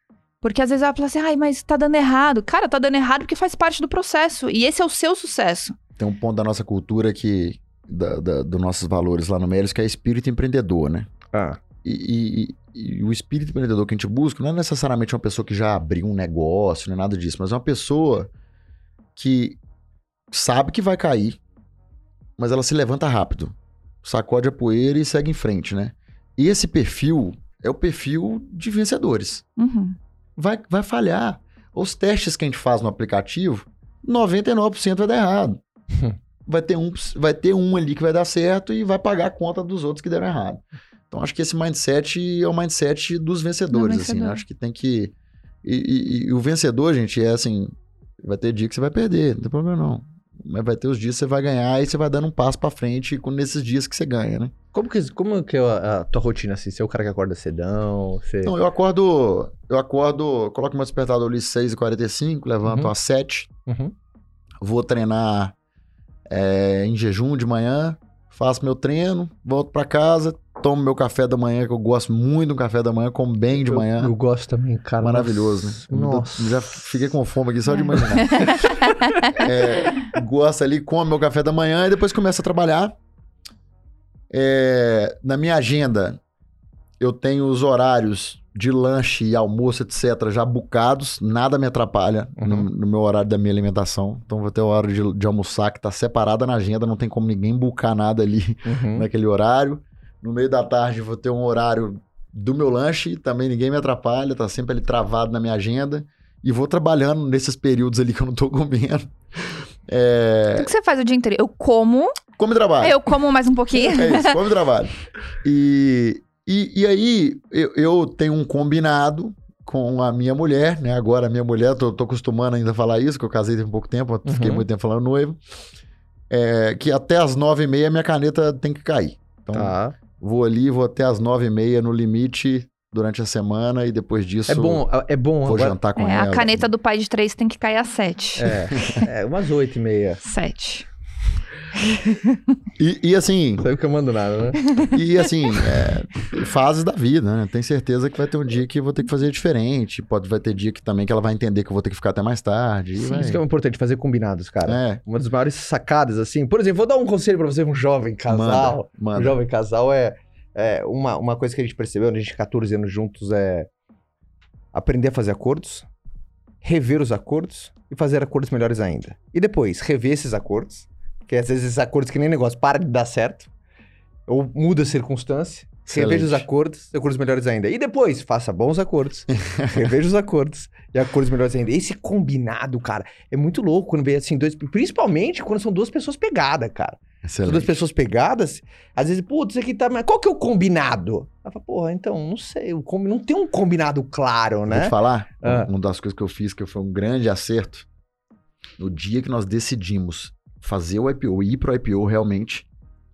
Speaker 3: Porque às vezes ela fala assim, ai, mas tá dando errado. Cara, tá dando errado porque faz parte do processo. E esse é o seu sucesso.
Speaker 2: Tem um ponto da nossa cultura que, dos nossos valores lá no Melios, que é espírito empreendedor, né? E o espírito empreendedor que a gente busca não é necessariamente uma pessoa que já abriu um negócio, não é nada disso, mas é uma pessoa que sabe que vai cair, mas ela se levanta rápido, sacode a poeira e segue em frente, né? E esse perfil é o perfil de vencedores. Vai falhar. Os testes que a gente faz no aplicativo, 99% vai dar errado. Vai ter um ali que vai dar certo e vai pagar a conta dos outros que deram errado. Então, acho que esse mindset é o mindset dos vencedores, assim, né? Acho que tem que... E o vencedor, gente, é assim... Vai ter dia que você vai perder, não tem problema não. Mas vai ter os dias que você vai ganhar e você vai dando um passo pra frente nesses dias que você ganha, né?
Speaker 1: Como que é a tua rotina, assim? Você é o cara que acorda cedão?
Speaker 2: Não, eu acordo, coloco meu despertador ali 6h45, levanto às 7h, vou treinar em jejum de manhã, faço meu treino, volto pra casa, tomo meu café da manhã, que eu gosto muito do café da manhã, como bem de manhã.
Speaker 1: Eu gosto também, cara.
Speaker 2: Maravilhoso, né?
Speaker 1: Nossa.
Speaker 2: Já fiquei com fome aqui só de imaginar. Gosto ali, como meu café da manhã e depois começo a trabalhar. Na minha agenda, eu tenho os horários de lanche e almoço, etc., já bucados, nada me atrapalha no meu horário da minha alimentação. Então, vou ter o horário de almoçar que tá separada na agenda, não tem como ninguém bucar nada ali naquele horário. No meio da tarde, vou ter um horário do meu lanche, também ninguém me atrapalha, tá sempre ali travado na minha agenda. E vou trabalhando nesses períodos ali que eu não tô comendo.
Speaker 3: O que você faz o dia inteiro? Eu como...
Speaker 2: Come e trabalho.
Speaker 3: Eu como mais um pouquinho.
Speaker 2: É isso, come e trabalho. E aí, eu tenho um combinado com a minha mulher, né? Agora, a minha mulher, tô acostumando ainda a falar isso, que eu casei tem pouco tempo, fiquei muito tempo falando noivo. Que até as 9h30 minha caneta tem que cair. Então, vou até as 9h30 no limite durante a semana e depois disso...
Speaker 1: É bom.
Speaker 2: Vou jantar com ela.
Speaker 3: A caneta do pai de 3 tem que cair às 7.
Speaker 1: Umas 8h30.
Speaker 3: 7.
Speaker 2: E assim...
Speaker 1: Não sabe que eu mando nada, né?
Speaker 2: E assim, fases da vida, né? Tenho certeza que vai ter um dia que eu vou ter que fazer diferente. Vai ter dia que também que ela vai entender que eu vou ter que ficar até mais tarde.
Speaker 1: Sim, isso que é importante, fazer combinados, cara. Uma das maiores sacadas, assim... Por exemplo, vou dar um conselho pra você, um jovem casal.
Speaker 2: Manda.
Speaker 1: Um jovem casal uma coisa que a gente percebeu, a gente 14 anos juntos, é aprender a fazer acordos, rever os acordos e fazer acordos melhores ainda. E depois, rever esses acordos, que às vezes esses acordos que nem negócio, para de dar certo, ou muda a circunstância, reveja os acordos melhores ainda. E depois, faça bons acordos, reveja os acordos e acordos melhores ainda. Esse combinado, cara, é muito louco quando vem assim, principalmente quando são duas pessoas pegadas, cara. Excelente. São duas pessoas pegadas, às vezes, putz, isso aqui tá... Mas qual que é o combinado? Ela fala, porra, então, não sei, não tem um combinado claro, né?
Speaker 2: Vou te falar, uma das coisas que eu fiz, que foi um grande acerto, no dia que nós decidimos fazer o IPO, ir pro IPO realmente,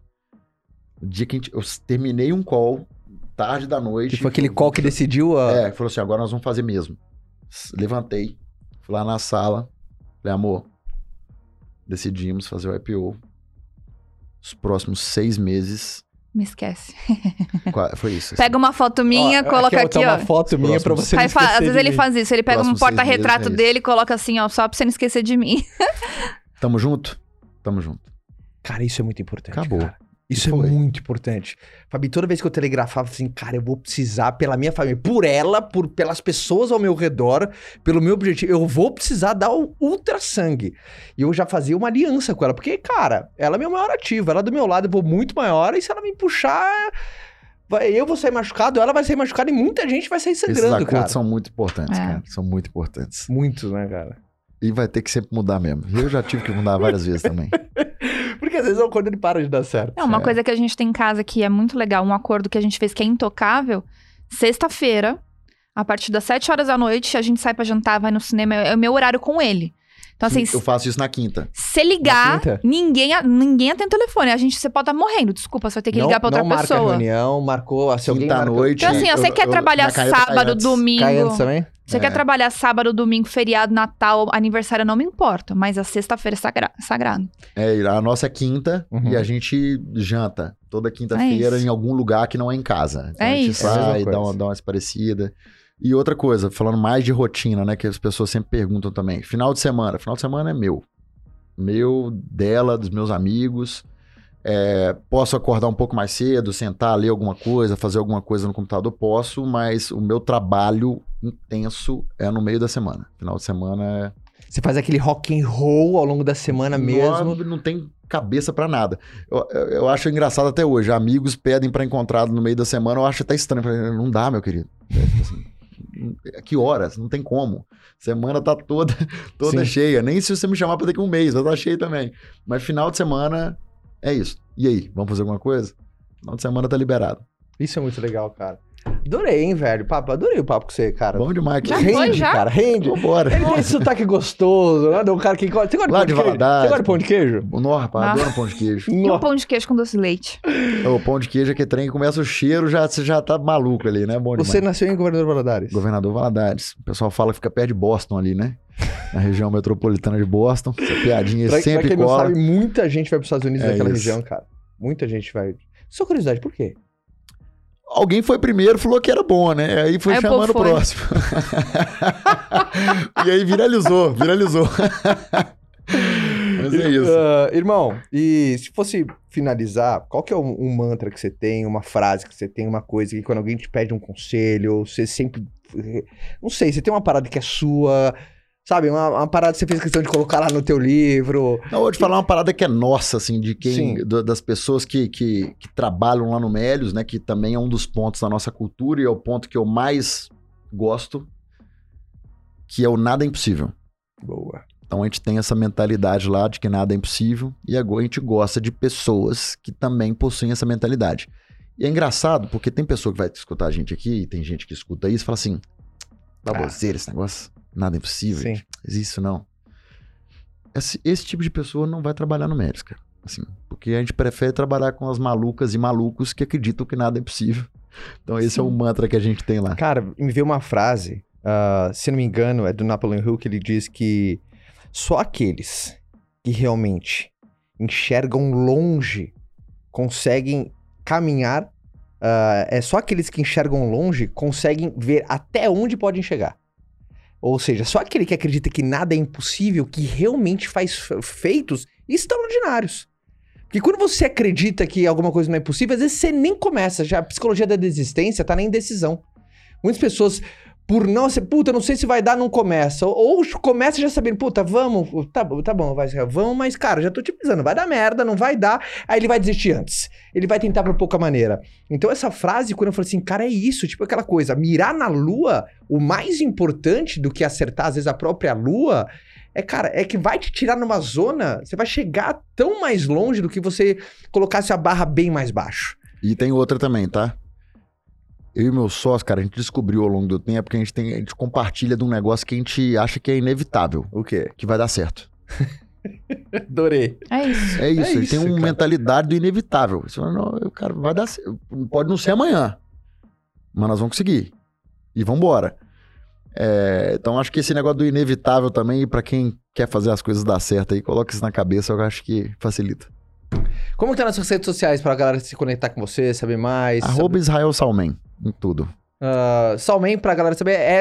Speaker 2: o dia que eu terminei um call, tarde da noite...
Speaker 1: Tipo aquele call que decidiu
Speaker 2: falou assim, agora nós vamos fazer mesmo. Levantei, fui lá na sala, falei, amor, decidimos fazer o IPO. Os próximos 6 meses...
Speaker 3: Me esquece.
Speaker 2: Foi isso. Assim.
Speaker 3: Pega uma foto minha, coloca aqui, ó.
Speaker 1: uma foto minha pra você não esquecer
Speaker 3: Às vezes ele faz isso, ele pega um porta-retrato dele e coloca assim, ó, só pra você não esquecer de mim.
Speaker 2: Tamo junto? Tamo junto.
Speaker 1: Cara, isso é muito importante,
Speaker 2: Acabou.
Speaker 1: Cara. Isso é muito importante. Fabi, toda vez que eu telegrafava, assim, cara, eu vou precisar pela minha família, por ela, pelas pessoas ao meu redor, pelo meu objetivo, eu vou precisar dar o ultra sangue. E eu já fazia uma aliança com ela, porque, cara, ela é meu maior ativo, ela do meu lado, eu vou muito maior, e se ela me puxar, eu vou sair machucado, ela vai sair machucada e muita gente vai sair sangrando, cara.
Speaker 2: Esses acordos são muito importantes, cara. São muito importantes.
Speaker 1: Muito, né, cara?
Speaker 2: E vai ter que sempre mudar mesmo. Eu já tive que mudar várias vezes também.
Speaker 1: Porque às vezes o acordo ele para de dar certo.
Speaker 3: Uma coisa que a gente tem em casa que é muito legal, um acordo que a gente fez que é intocável, sexta-feira, a partir das 7 horas da noite, a gente sai pra jantar, vai no cinema, é o meu horário com ele. Então, assim,
Speaker 2: eu faço isso na quinta.
Speaker 3: Se ligar, ninguém atende o telefone. Você pode estar morrendo, desculpa, você vai ter que ligar pra outra pessoa.
Speaker 1: Não marca reunião, marcou, se alguém
Speaker 2: marcou.
Speaker 1: Noite.
Speaker 3: Então, assim, você quer trabalhar sábado, domingo...
Speaker 1: Cai antes também?
Speaker 3: Você quer trabalhar sábado, domingo, feriado, Natal, aniversário, não me importa. Mas a sexta-feira é sagrado.
Speaker 2: A nossa é quinta e a gente janta toda quinta-feira em algum lugar que não é em casa. Então a gente sai, dá uma parecida. E outra coisa, falando mais de rotina, né? Que as pessoas sempre perguntam também. Final de semana é meu. Meu, dela, dos meus amigos. Posso acordar um pouco mais cedo, sentar, ler alguma coisa, fazer alguma coisa no computador, posso, mas o meu trabalho intenso é no meio da semana. Final de semana
Speaker 1: Você faz aquele rock and roll ao longo da semana mesmo?
Speaker 2: Não tem cabeça pra nada. Eu acho engraçado até hoje. Amigos pedem pra encontrar no meio da semana, eu acho até estranho. Não dá, meu querido. Assim, que horas? Não tem como. Semana tá toda cheia. Nem se você me chamar pra daqui a um mês, vai estar cheio também. Mas final de semana... É isso. E aí, vamos fazer alguma coisa? Final de semana tá liberado.
Speaker 1: Isso é muito legal, cara. Adorei, hein, velho? Adorei o papo com você, cara.
Speaker 2: Bom demais.
Speaker 3: Já
Speaker 1: rende,
Speaker 3: foi, já?
Speaker 1: Cara, rende.
Speaker 2: Vambora.
Speaker 1: Ele tem esse sotaque gostoso, né? Um cara que... Você gosta
Speaker 2: lá
Speaker 1: de
Speaker 2: pão de queijo? Você
Speaker 1: gosta de pão de queijo?
Speaker 2: Não, rapaz, adoro pão de queijo.
Speaker 3: E um pão de queijo com doce de leite.
Speaker 2: O pão de queijo é que trem, começa o cheiro, você já tá maluco ali, né? Bom demais.
Speaker 1: Você nasceu em Governador Valadares?
Speaker 2: Governador Valadares. O pessoal fala que fica perto de Boston ali, né? Na região metropolitana de Boston. Essa piadinha sempre
Speaker 1: pra quem
Speaker 2: cola.
Speaker 1: não sabe, muita gente vai pros Estados Unidos daquela
Speaker 2: isso.
Speaker 1: região, cara. Muita gente vai. Só curiosidade, por quê?
Speaker 2: Alguém foi primeiro, falou que era bom, né? Aí foi chamando o próximo. E aí viralizou. Mas é isso.
Speaker 1: Irmão, e se fosse finalizar, qual que é um mantra que você tem, uma frase que você tem, uma coisa que quando alguém te pede um conselho, você sempre... Não sei, você tem uma parada que é sua... Sabe, uma parada que você fez questão de colocar lá no teu livro.
Speaker 2: Não, vou te falar uma parada que é nossa, assim, de quem, das pessoas que trabalham lá no Melios, né? Que também é um dos pontos da nossa cultura e é o ponto que eu mais gosto, que é o nada é impossível.
Speaker 1: Boa.
Speaker 2: Então a gente tem essa mentalidade lá de que nada é impossível e agora a gente gosta de pessoas que também possuem essa mentalidade. E é engraçado, porque tem pessoa que vai escutar a gente aqui, e tem gente que escuta isso e fala assim, baboseira esse negócio. Nada é impossível,
Speaker 1: Sim.
Speaker 2: Não existe isso não. Esse tipo de pessoa não vai trabalhar no Melios, cara. Assim, porque a gente prefere trabalhar com as malucas e malucos que acreditam que nada é impossível. Então esse é um mantra que a gente tem lá.
Speaker 1: Cara, me veio uma frase, se não me engano, é do Napoleon Hill, que ele diz que só aqueles que realmente enxergam longe conseguem caminhar, só aqueles que enxergam longe conseguem ver até onde podem chegar. Ou seja, só aquele que acredita que nada é impossível, que realmente faz feitos extraordinários. Porque quando você acredita que alguma coisa não é possível, às vezes você nem começa. Já a psicologia da desistência tá na indecisão. Muitas pessoas, por não ser, puta, não sei se vai dar, não começa. Ou começa já sabendo, puta, vamos, tá bom, vamos, mas cara, já tô te avisando, vai dar merda, não vai dar. Aí ele vai desistir antes. Ele vai tentar por pouca maneira. Então essa frase, quando eu falo assim, cara, é isso, tipo aquela coisa, mirar na lua, o mais importante do que acertar, às vezes, a própria lua, cara, é que vai te tirar numa zona, você vai chegar tão mais longe do que você colocasse a barra bem mais baixo.
Speaker 2: E tem outra também, tá? Eu e meu sócio, cara, a gente descobriu ao longo do tempo que a gente compartilha de um negócio que a gente acha que é inevitável.
Speaker 1: O quê?
Speaker 2: Que vai dar certo.
Speaker 1: Adorei.
Speaker 3: É isso.
Speaker 2: É isso, ele tem uma mentalidade do inevitável. Você fala, não, cara, vai dar certo. Pode não ser amanhã, mas nós vamos conseguir. E vambora. Então acho que esse negócio do inevitável também, pra quem quer fazer as coisas dar certo aí, coloca isso na cabeça, eu acho que facilita.
Speaker 1: Como tá nas suas redes sociais pra galera se conectar com você, saber mais?
Speaker 2: @Israel Salmen, em tudo.
Speaker 1: Salmen, pra galera saber, é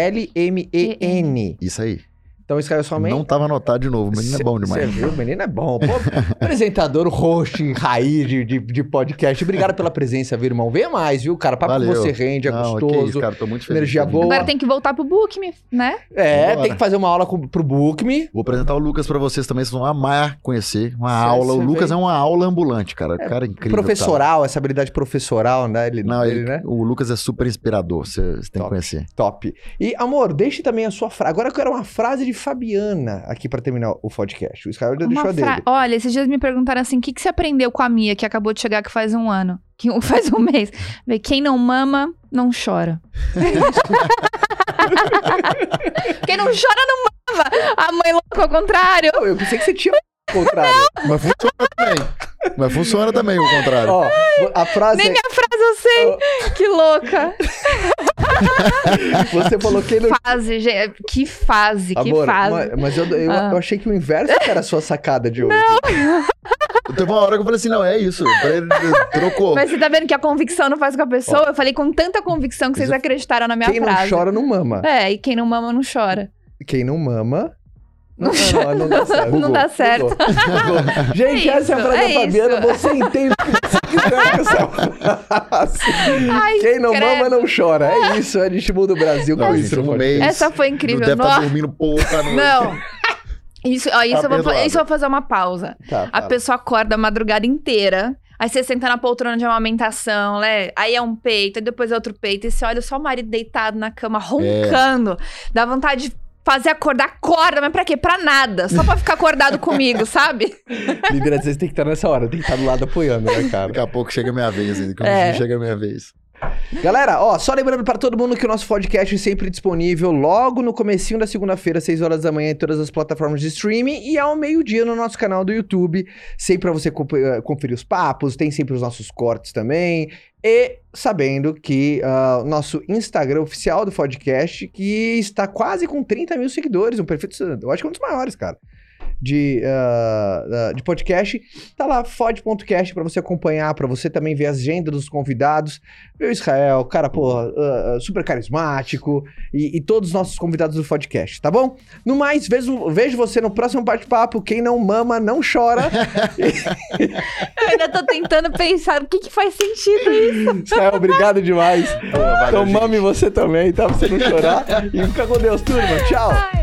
Speaker 1: SALMEN.
Speaker 2: Isso aí.
Speaker 1: Então, Israel Salmen...
Speaker 2: Não tava anotado de novo, o menino é bom demais.
Speaker 1: Você viu? O menino é bom. Pô, apresentador, host, raiz de podcast. Obrigado pela presença, viu, irmão? Venha mais, viu, cara? Papo
Speaker 2: Valeu.
Speaker 1: Que você rende, é gostoso.
Speaker 2: Que isso, cara, tô muito feliz.
Speaker 1: Energia boa.
Speaker 3: Agora tem que voltar pro Bookme, né?
Speaker 1: Tem que fazer uma aula pro Bookme.
Speaker 2: Vou apresentar o Lucas pra vocês também, vocês vão amar conhecer. Uma aula. O Lucas é uma aula ambulante, cara. O cara é incrível.
Speaker 1: Professoral, essa habilidade professoral, né?
Speaker 2: Né? O Lucas é super inspirador, vocês têm que conhecer.
Speaker 1: Top. E, amor, deixe também a sua frase. Agora eu quero uma frase de Fabiana aqui pra terminar o podcast. O Israel já deixou a dele.
Speaker 3: Olha, esses dias me perguntaram assim, o que você aprendeu com a Mia, que acabou de chegar, que faz um ano, que faz um mês. Quem não mama, não chora. Quem não chora, não mama. A mãe louca ao contrário.
Speaker 1: Eu pensei que você tinha o contrário.
Speaker 2: Mas funciona também o contrário.
Speaker 1: Ó, a frase...
Speaker 3: Nem a frase eu sei. Que louca.
Speaker 1: Você falou que ele...
Speaker 3: Fase, gente. Que fase,
Speaker 1: Amor,
Speaker 3: que fase.
Speaker 1: Mas eu achei que o inverso era a sua sacada de hoje.
Speaker 3: Não.
Speaker 2: Teve uma hora que eu falei assim, não, é isso. Ele trocou.
Speaker 3: Mas você tá vendo que a convicção não faz com a pessoa? Eu falei com tanta convicção que vocês acreditaram na minha frase.
Speaker 1: Quem não chora, não mama.
Speaker 3: E quem não mama, não chora.
Speaker 1: Quem não mama... Não dá certo.
Speaker 3: Não dá certo.
Speaker 1: Gente, essa é a frase da Fabiana. Você entende o que você quiser com essa frase. Quem não mama, não chora. É isso, a gente muda o Brasil com isso.
Speaker 3: Essa foi incrível.
Speaker 2: Deve estar dormindo pouco à noite.
Speaker 3: Não. Isso eu vou fazer uma pausa. A pessoa acorda a madrugada inteira. Aí você senta na poltrona de amamentação, né? Aí é um peito, aí depois é outro peito. E você olha só o marido deitado na cama, roncando. Dá vontade de fazer acordar, acorda, mas pra quê? Pra nada. Só pra ficar acordado comigo, sabe?
Speaker 1: Líder, às vezes tem que estar nessa hora, tem que estar do lado apoiando, né, cara?
Speaker 2: Daqui a pouco chega a minha vez, chega a minha vez.
Speaker 1: Galera, só lembrando para todo mundo que o nosso podcast é sempre disponível logo no comecinho da segunda-feira, 6 horas da manhã, em todas as plataformas de streaming e ao meio-dia no nosso canal do YouTube, sempre para você conferir os papos, tem sempre os nossos cortes também, e sabendo que o nosso Instagram oficial do podcast, que está quase com 30 mil seguidores, um perfil, eu acho que é um dos maiores, cara. De podcast, tá lá, fod.cast pra você acompanhar, pra você também ver a agenda dos convidados, ver o Israel, cara, super carismático, e todos os nossos convidados do podcast, tá bom? No mais, vejo você no próximo bate-papo. Quem não mama, não chora.
Speaker 3: Eu ainda tô tentando pensar o que faz sentido isso.
Speaker 1: Israel, obrigado demais. Então mame você também, tá? Pra você não chorar. E fica com Deus, turma. Tchau.